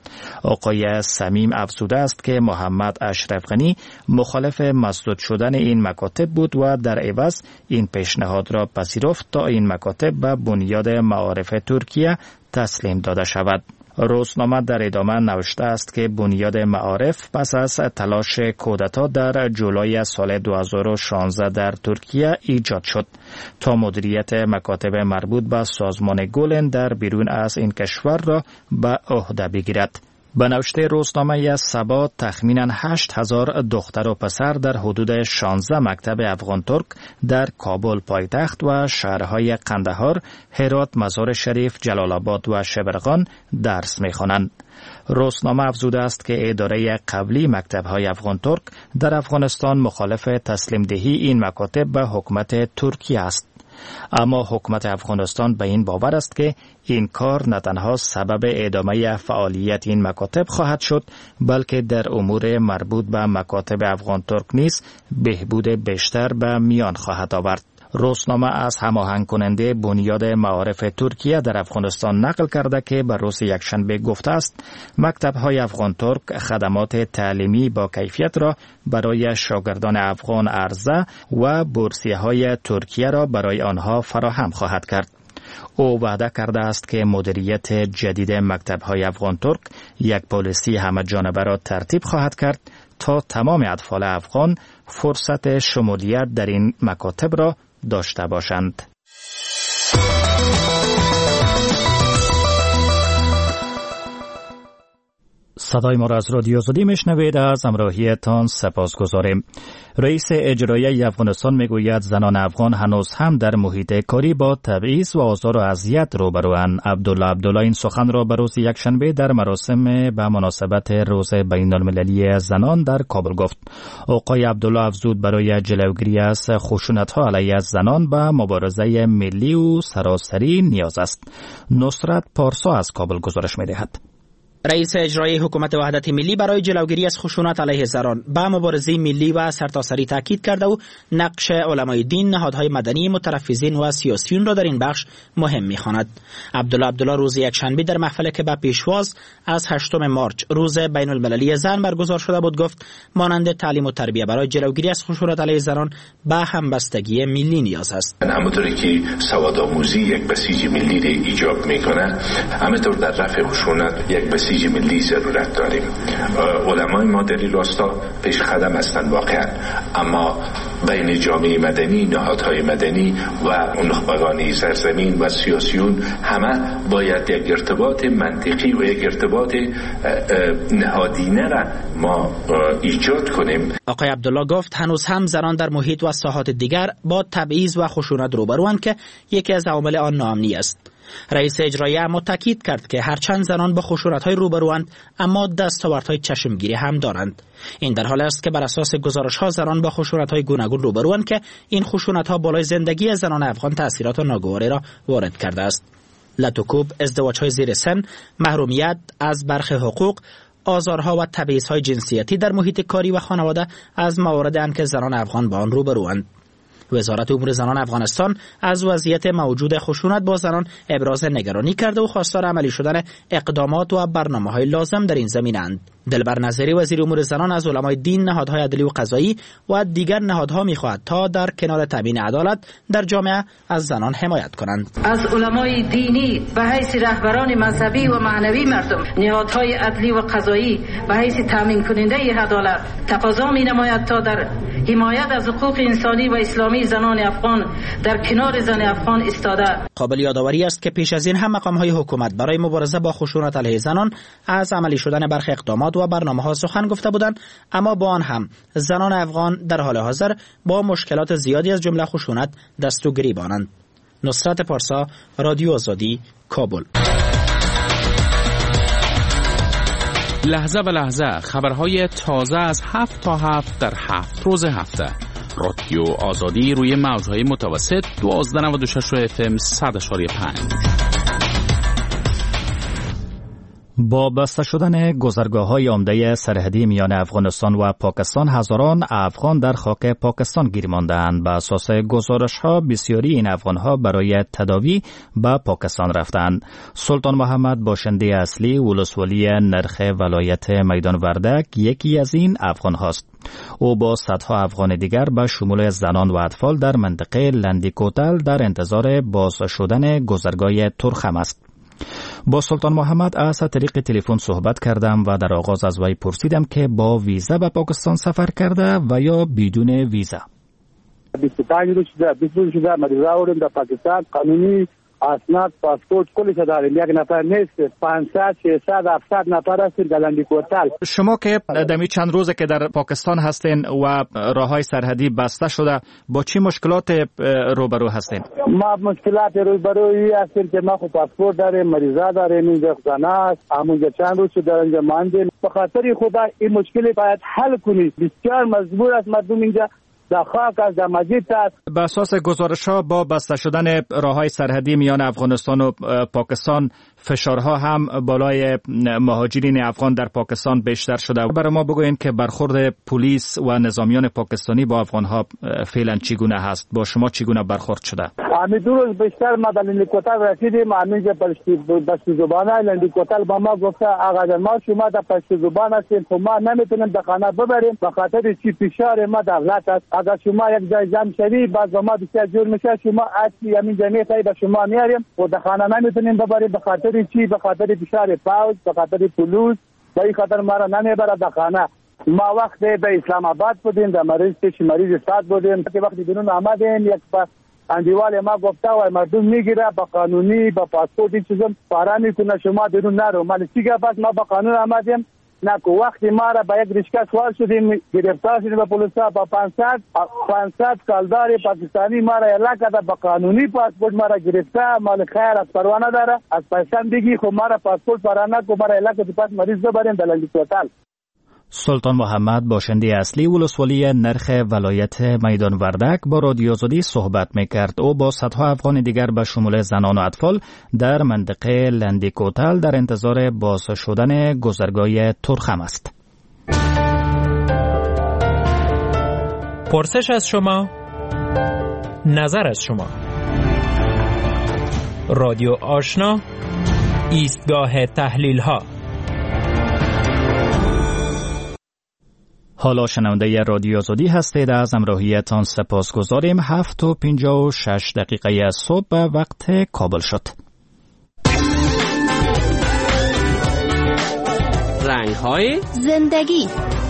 آقای صمیم افزوده است که محمد اشرف غنی مخالف مسدود شدن این مکاتب بود و در عوض این پیشنهاد را پذیرفت تا این مکاتب به بنیاد معارف ترکیه تسلیم داده شود. روزنامه در ادامه نوشته است که بنیاد معارف پس از تلاش کودتا در جولای سال دو هزار و شانزده در ترکیه ایجاد شد تا مدیریت مکاتب مربوط به سازمان گولن در بیرون از این کشور را به عهده بگیرد. به نوشته روزنامه سبا تخمینا هشت هزار دختر و پسر در حدود شانزده مکتب افغان ترک در کابل پایتخت و شهرهای قندهار، هرات، مزار شریف، جلال آباد و شبرغان درس می‌خوانند. روزنامه افزوده است که اداره قبلی مکتب‌های افغان ترک در افغانستان مخالف تسلیم دهی این مکاتب به حکومت ترکیه است. اما حکومت افغانستان به این باور است که این کار نه تنها سبب ادامه فعالیت این مکاتب خواهد شد، بلکه در امور مربوط به مکاتب افغان ترک نیز بهبود بیشتر به میان خواهد آورد. روزنامه از هماهنگ کننده بنیاد معارف ترکیه در افغانستان نقل کرده که بر روز یکشنبه گفته است مکتب‌های افغان ترک خدمات تعلیمی با کیفیت را برای شاگردان افغان عرضه و بورسیه‌های ترکیه را برای آنها فراهم خواهد کرد. او وعده کرده است که مدیریت جدید مکتب‌های افغان ترک یک پالیسی همه جانبه را ترتیب خواهد کرد تا تمام اطفال افغان فرصت شمولیت در این مکاتب را داشته باشند. صدای ما را از رادیو آزادی میشنوید. از همراهیتان سپاسگزاریم. رئیس اجرایی افغانستان میگوید زنان افغان هنوز هم در محیط کاری با تبعیض و آزار و اذیت روبروند. عبدالله عبدالله این سخن را به روز یکشنبه در مراسم به مناسبت روز بین المللی زنان در کابل گفت. آقای عبدالله افزود برای جلوگیری از خشونت‌ها علیه زنان به مبارزه ملی و سراسری نیاز است. نصرت پارسا از کابل گزارش می‌دهد. رئیس اجرایی حکومت وحدت ملی برای جلوگیری از خشونت علیه زنان به مبارزه ملی و سرتاسری تاکید کرده و نقش علمای دین، نهادهای مدنی، مترفضین و سیاسیون را در این بخش مهم می‌خواند. عبدالله عبدالله روز یکشنبه در محفلی که به پیشواز از هشتم مارچ روز بین المللی زن برگزار شده بود گفت مانند تعلیم و تربیت برای جلوگیری از خشونت علیه زنان به همبستگی ملی نیاز است. همونطوری که سوادآموزی یک بسیج ملی را ایجاب می‌کند، همینطور در رفع خشونت یک بسیج ملی ضرورت داریم. علمای ما در این راستا پیش قدم هستند واقعا، اما بین جامعه مدنی، نهادهای مدنی و نخبگان سرزمین و سیاسیون همه باید یک ارتباط منطقی و یک ارتباط نهادینه را ما ایجاد کنیم. آقای عبدالله گفت هنوز هم زنان در محیط و ساحات دیگر با تبعیض و خشونت روبروند که یکی از عوامل آن ناامنی است. رئیس اجرایی اما تاکید کرد که هرچند زنان با خشونت‌های روبروند اما دستاوردهای چشمگیری هم دارند. این در حالی است که بر اساس گزارش‌ها زنان با خشونت‌های گوناگون روبروند که این خشونت‌ها بالای زندگی زنان افغان تأثیرات ناگواری را وارد کرده است. لطوکوب، ازدواج‌های زیر سن، محرومیت از برخی حقوق، آزارها و تبعیض‌های جنسیتی در محیط کاری و خانواده از مواردند که زنان افغان با آن روبروند. وزارت امور زنان افغانستان از وضعیت موجود خشونت با زنان ابراز نگرانی کرده و خواستار عملی شدن اقدامات و برنامه‌های لازم در این زمینه‌اند. دلبر نظری وزیر امور زنان از علمای دین، نهادهای عدلی و قضایی و دیگر نهادها می‌خواهد تا در کنار تامین عدالت در جامعه از زنان حمایت کنند. از علمای دینی به حیث رهبران مذهبی و معنوی مردم، نهادهای عدلی و قضایی به حیث تامین کننده عدالت تقاضا می‌نماید تا در حمایت از حقوق انسانی و اسلامی زنان افغان در کنار زن افغان ایستاده. قابل یادآوری است که پیش از این هم مقام‌های حکومت برای مبارزه با خشونت علیه زنان از عملی شدن برخی اقدامات و برنامه‌ها سخن گفته بودند، اما با آن هم زنان افغان در حال حاضر با مشکلات زیادی از جمله خشونت دست و گریبانند. نصرت پارسا، رادیو آزادی، کابل. لحظه به لحظه خبرهای تازه از هفت تا هفت در هفت روز هفته. رادیو آزادی روی موجهای متوسط دوازده نود و شش اف ام صد و پنج. با بسته شدن گذرگاه‌های عمده سرحدی میان افغانستان و پاکستان، هزاران افغان در خاک پاکستان گیر مانده‌اند. بر اساس گزارش‌ها بسیاری این افغان‌ها برای تداوی به پاکستان رفتند. سلطان محمد باشنده اصلی ولسوالی نرخ ولایت میدان وردک یکی از این افغان‌هاست. او با صدها افغان دیگر به شمول زنان و اطفال در منطقه لندیکوتل در انتظار باز شدن گذرگاه ترخم است. با سلطان محمد از طریق تلفن صحبت کردم و در آغاز از وی پرسیدم که با ویزا به پاکستان سفر کرده و یا بدون ویزا. بیست و پنج روز شده بیست روز شده مریض آوردیم در پاکستان، قانونی اسناد پاسپورت کلش داریم. یک نفر نیست، پانصد ششصد هفتصد نفر هستیم در لندیکوتل. شما که دمی چند روزه که در پاکستان هستین و راههای سرحدی بسته شده، با چی مشکلات روبرو هستین؟ ما مشکلات روبرویی هستیم که ما خود پاسپورت داریم، مریضا داریم، اینجا خزانه است، همونجا چند روز شده اینجا ماندیم. به خاطر خدا این مشکلی باید حل کنید. بسیار مجبور است مردم اینجا در خاک از در مجید است. به اساس گزارش‌ها با بسته شدن راههای سرحدی میان افغانستان و پاکستان، فشارها هم بالای مهاجرین افغان در پاکستان بیشتر شده. برای ما بگوین که برخورد پلیس و نظامیان پاکستانی با افغان‌ها فعلا چگونه هست؟ با شما چگونه برخورد شده؟ همین دو روز بیشتر ما در لندیکوتل رسیدیم. همینجا پشت زبانه لندیکوتل با ما گفته آقا ما شما در پشت زبان هستیم، خب ما نمیتونیم در خانه ببریم به خاطر چی فشار ما دولت است. اگر شما یک جای جمع شدی باز ما بسیار جور میشه، شما اصلی همین جمعیت به شما میاریم و در خانه نمیتونیم ببریم به خاطر چی؟ به خاطر فشار پاوز، به خاطر پلیس، به این خاطر ما را نمیبره در خانه. ما وقت به اسلام آباد بودیم، در مریض پیش مریض سات بودیم که وقتی بیرون آمدیم یک پس اندیوال ما گفته و مردم میگیره با قانونی با پاسپورت این چیزا پاره میکنه شما بیرون نرو. من چیگه پس ما با قانون آمدیم نکو. وقتی ما را به یک رشکه سوار شدیم گرفتار شدیم به پلیسا با پانصد پانصد کالدار پاکستانی ما را اعلام کرده با قانونی پاسپورت ما را گرفته، مال خیر از پروانه داره از پیسان بگی خب ما را پاسپورت پرانه کو ما را اعلام کرده پس مریض ببریم در لندیکوتل. سلطان محمد باشنده اصلی ولسوالی نرخ ولایت میدان وردک با رادیو آزادی صحبت میکرد. او با صدها افغان دیگر به شمول زنان و اطفال در منطقه لندیکوتل در انتظار باز شدن گذرگاه ترخم است. پرسش از شما، نظر از شما. رادیو آشنا، ایستگاه تحلیل ها. حالا شنونده رادیو آزادی هستید. از همراهیتان سپاسگزاریم. هفت و پنجاه و شش دقیقه از صبح به وقت کابل شد. رنگ‌های زندگی.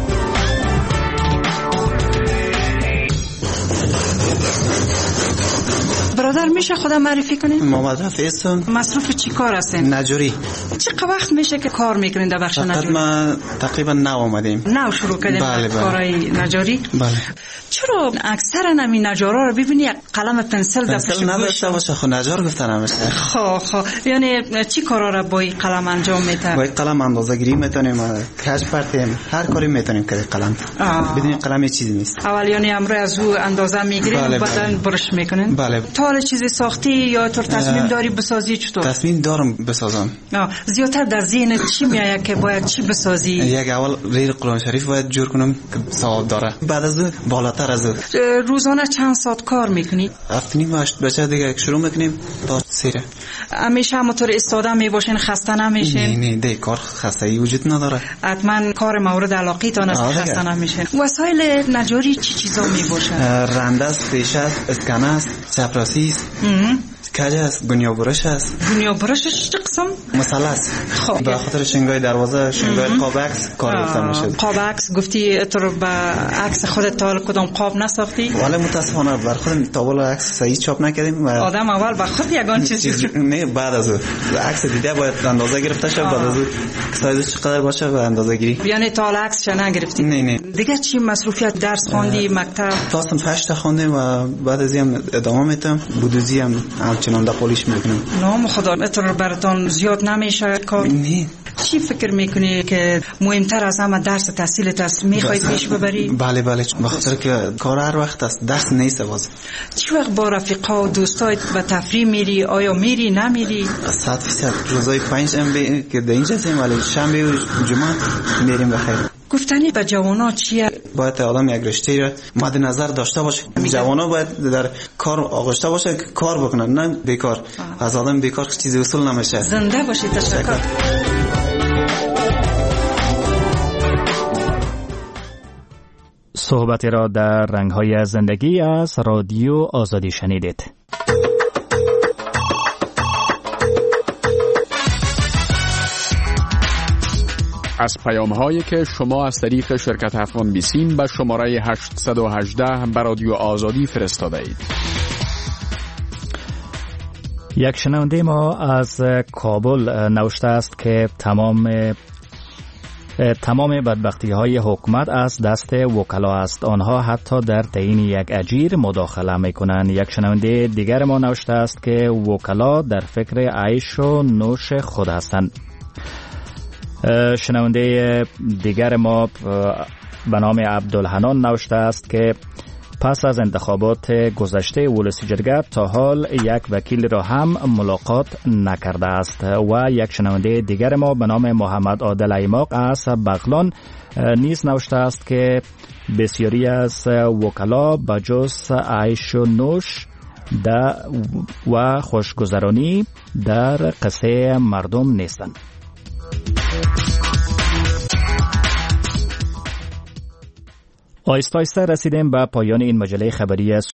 برادر میشه خودم معرفی کنین؟ محمد رفیع هستم. مصروف چی کار هستین؟ نجاری. چقدر وقت میشه که کار میکنین در بخش نجاری؟ ما تقریبا نو آمدیم. نو شروع کردیم بله بله. کارای نجاری؟ بله. چرا اکثرا همین نجارا رو ببینی قلم پنسل در پنسل نداشته باشه خب نجار گفتن همیشه. خب خب یعنی چی کارا رو با این قلم انجام میدن؟ با این قلم اندازه‌گیری میتونیم، کج پرتیم، هر کاری میتونیم که قلم. بدون قلم چیزی نیست. اول یعنی امروز از او اندازه میگیریم بله بعدن بله. برش میکنین؟ بله. تا چیزی ساختی یا تو تصمیم داری بسازی چطور؟ تصمیم دارم بسازم. زیادتر در ذهن چی میاد که باید چی بسازی؟ یک اول ریل قرآن شریف باید جور کنم که ثواب داره. بعد از اون بالاتر از اون روزانه چند ساعت کار میکنی؟ هفت نیم هشت بچه دیگه شروع میکنیم تا سیره. همیشه همونطور استاده میباشین خسته نمیشین؟ نه نه دی کار خستگی وجود نداره. حتما کار مورد علاقه تان است که خسته نمیشین. وسایل نجاری چی چیزا میباشن؟ رنده است، ریشه است، اسکنه است، چپراسی است، کج است، گونیا برش است. گونیا برشش چه قسم؟ مثلث. خب به خاطر شنگای دروازه، شنگای قاب عکس کار گفتم میشه. قاب عکس گفتی تو به عکس خودت تا کدام قاب نساختی؟ ولی متاسفانه بر خودم تابلو عکس صحیح چاپ نکردیم. آدم اول به خود یگان چیز نه بعد از اون عکس دیده باید اندازه گرفته شه، بعد از اون سایزش چقدر باشه و اندازه گیری. یعنی تا عکس چه نگرفتی؟ نه نه. دیگه چی مصروفیت درس خواندی مکتب؟ تا صنف هشت خوندم و بعد از این ادامه میدم. بودوزی هم همچنین همچنان در پولیش میکنم. نام خدا اتر براتون زیاد نمیشه کار؟ نه. چی فکر میکنی که مهمتر از همه درس تحصیلت است میخوای پیش ببری؟ بله بله، بخاطر که کار هر وقت است، درس نیست باز. چی وقت با رفیقا و دوستایت به تفریح میری؟ آیا میری نمیری؟ صد فیصد روزای پنجشنبه که در اینجا هستیم ولی شنبه و جمعه میریم بخیر. گفتنی به جوانا چیه؟ باید آدم یک رشته را مد نظر داشته باشه. جوانا باید در کار آغشته باشه که کار بکنن، نه بیکار. آه. از آدم بیکار چیزی اصول نمیشه. زنده باشی. تشکر. صحبتی را در رنگ‌های زندگی از رادیو آزادی شنیدید. از پیام‌هایی که شما از طریق شرکت افغان بیسیم به شماره هشتصد و هجده به رادیو آزادی فرستاده اید. یک شنونده ما از کابل نوشته است که تمام تمام بدبختی های حکومت از دست وکلا است. آنها حتی در تعیین یک اجیر مداخله میکنند. یک شنونده دیگر ما نوشته است که وکلا در فکر عیش و نوش خود هستند. شنونده دیگر ما به نام عبدالحنان نوشته است که پس از انتخابات گذشته ولسی جرگه تا حال یک وکیل را هم ملاقات نکرده است. و یک شنونده دیگر ما به نام محمد عادل ایماق از بغلان نیز نوشته است که بسیاری از وکلا بجز عیش و نوش و خوشگذرانی در قصه مردم نیستند. آیسته آیسته رسیدیم به پایان این مجله خبری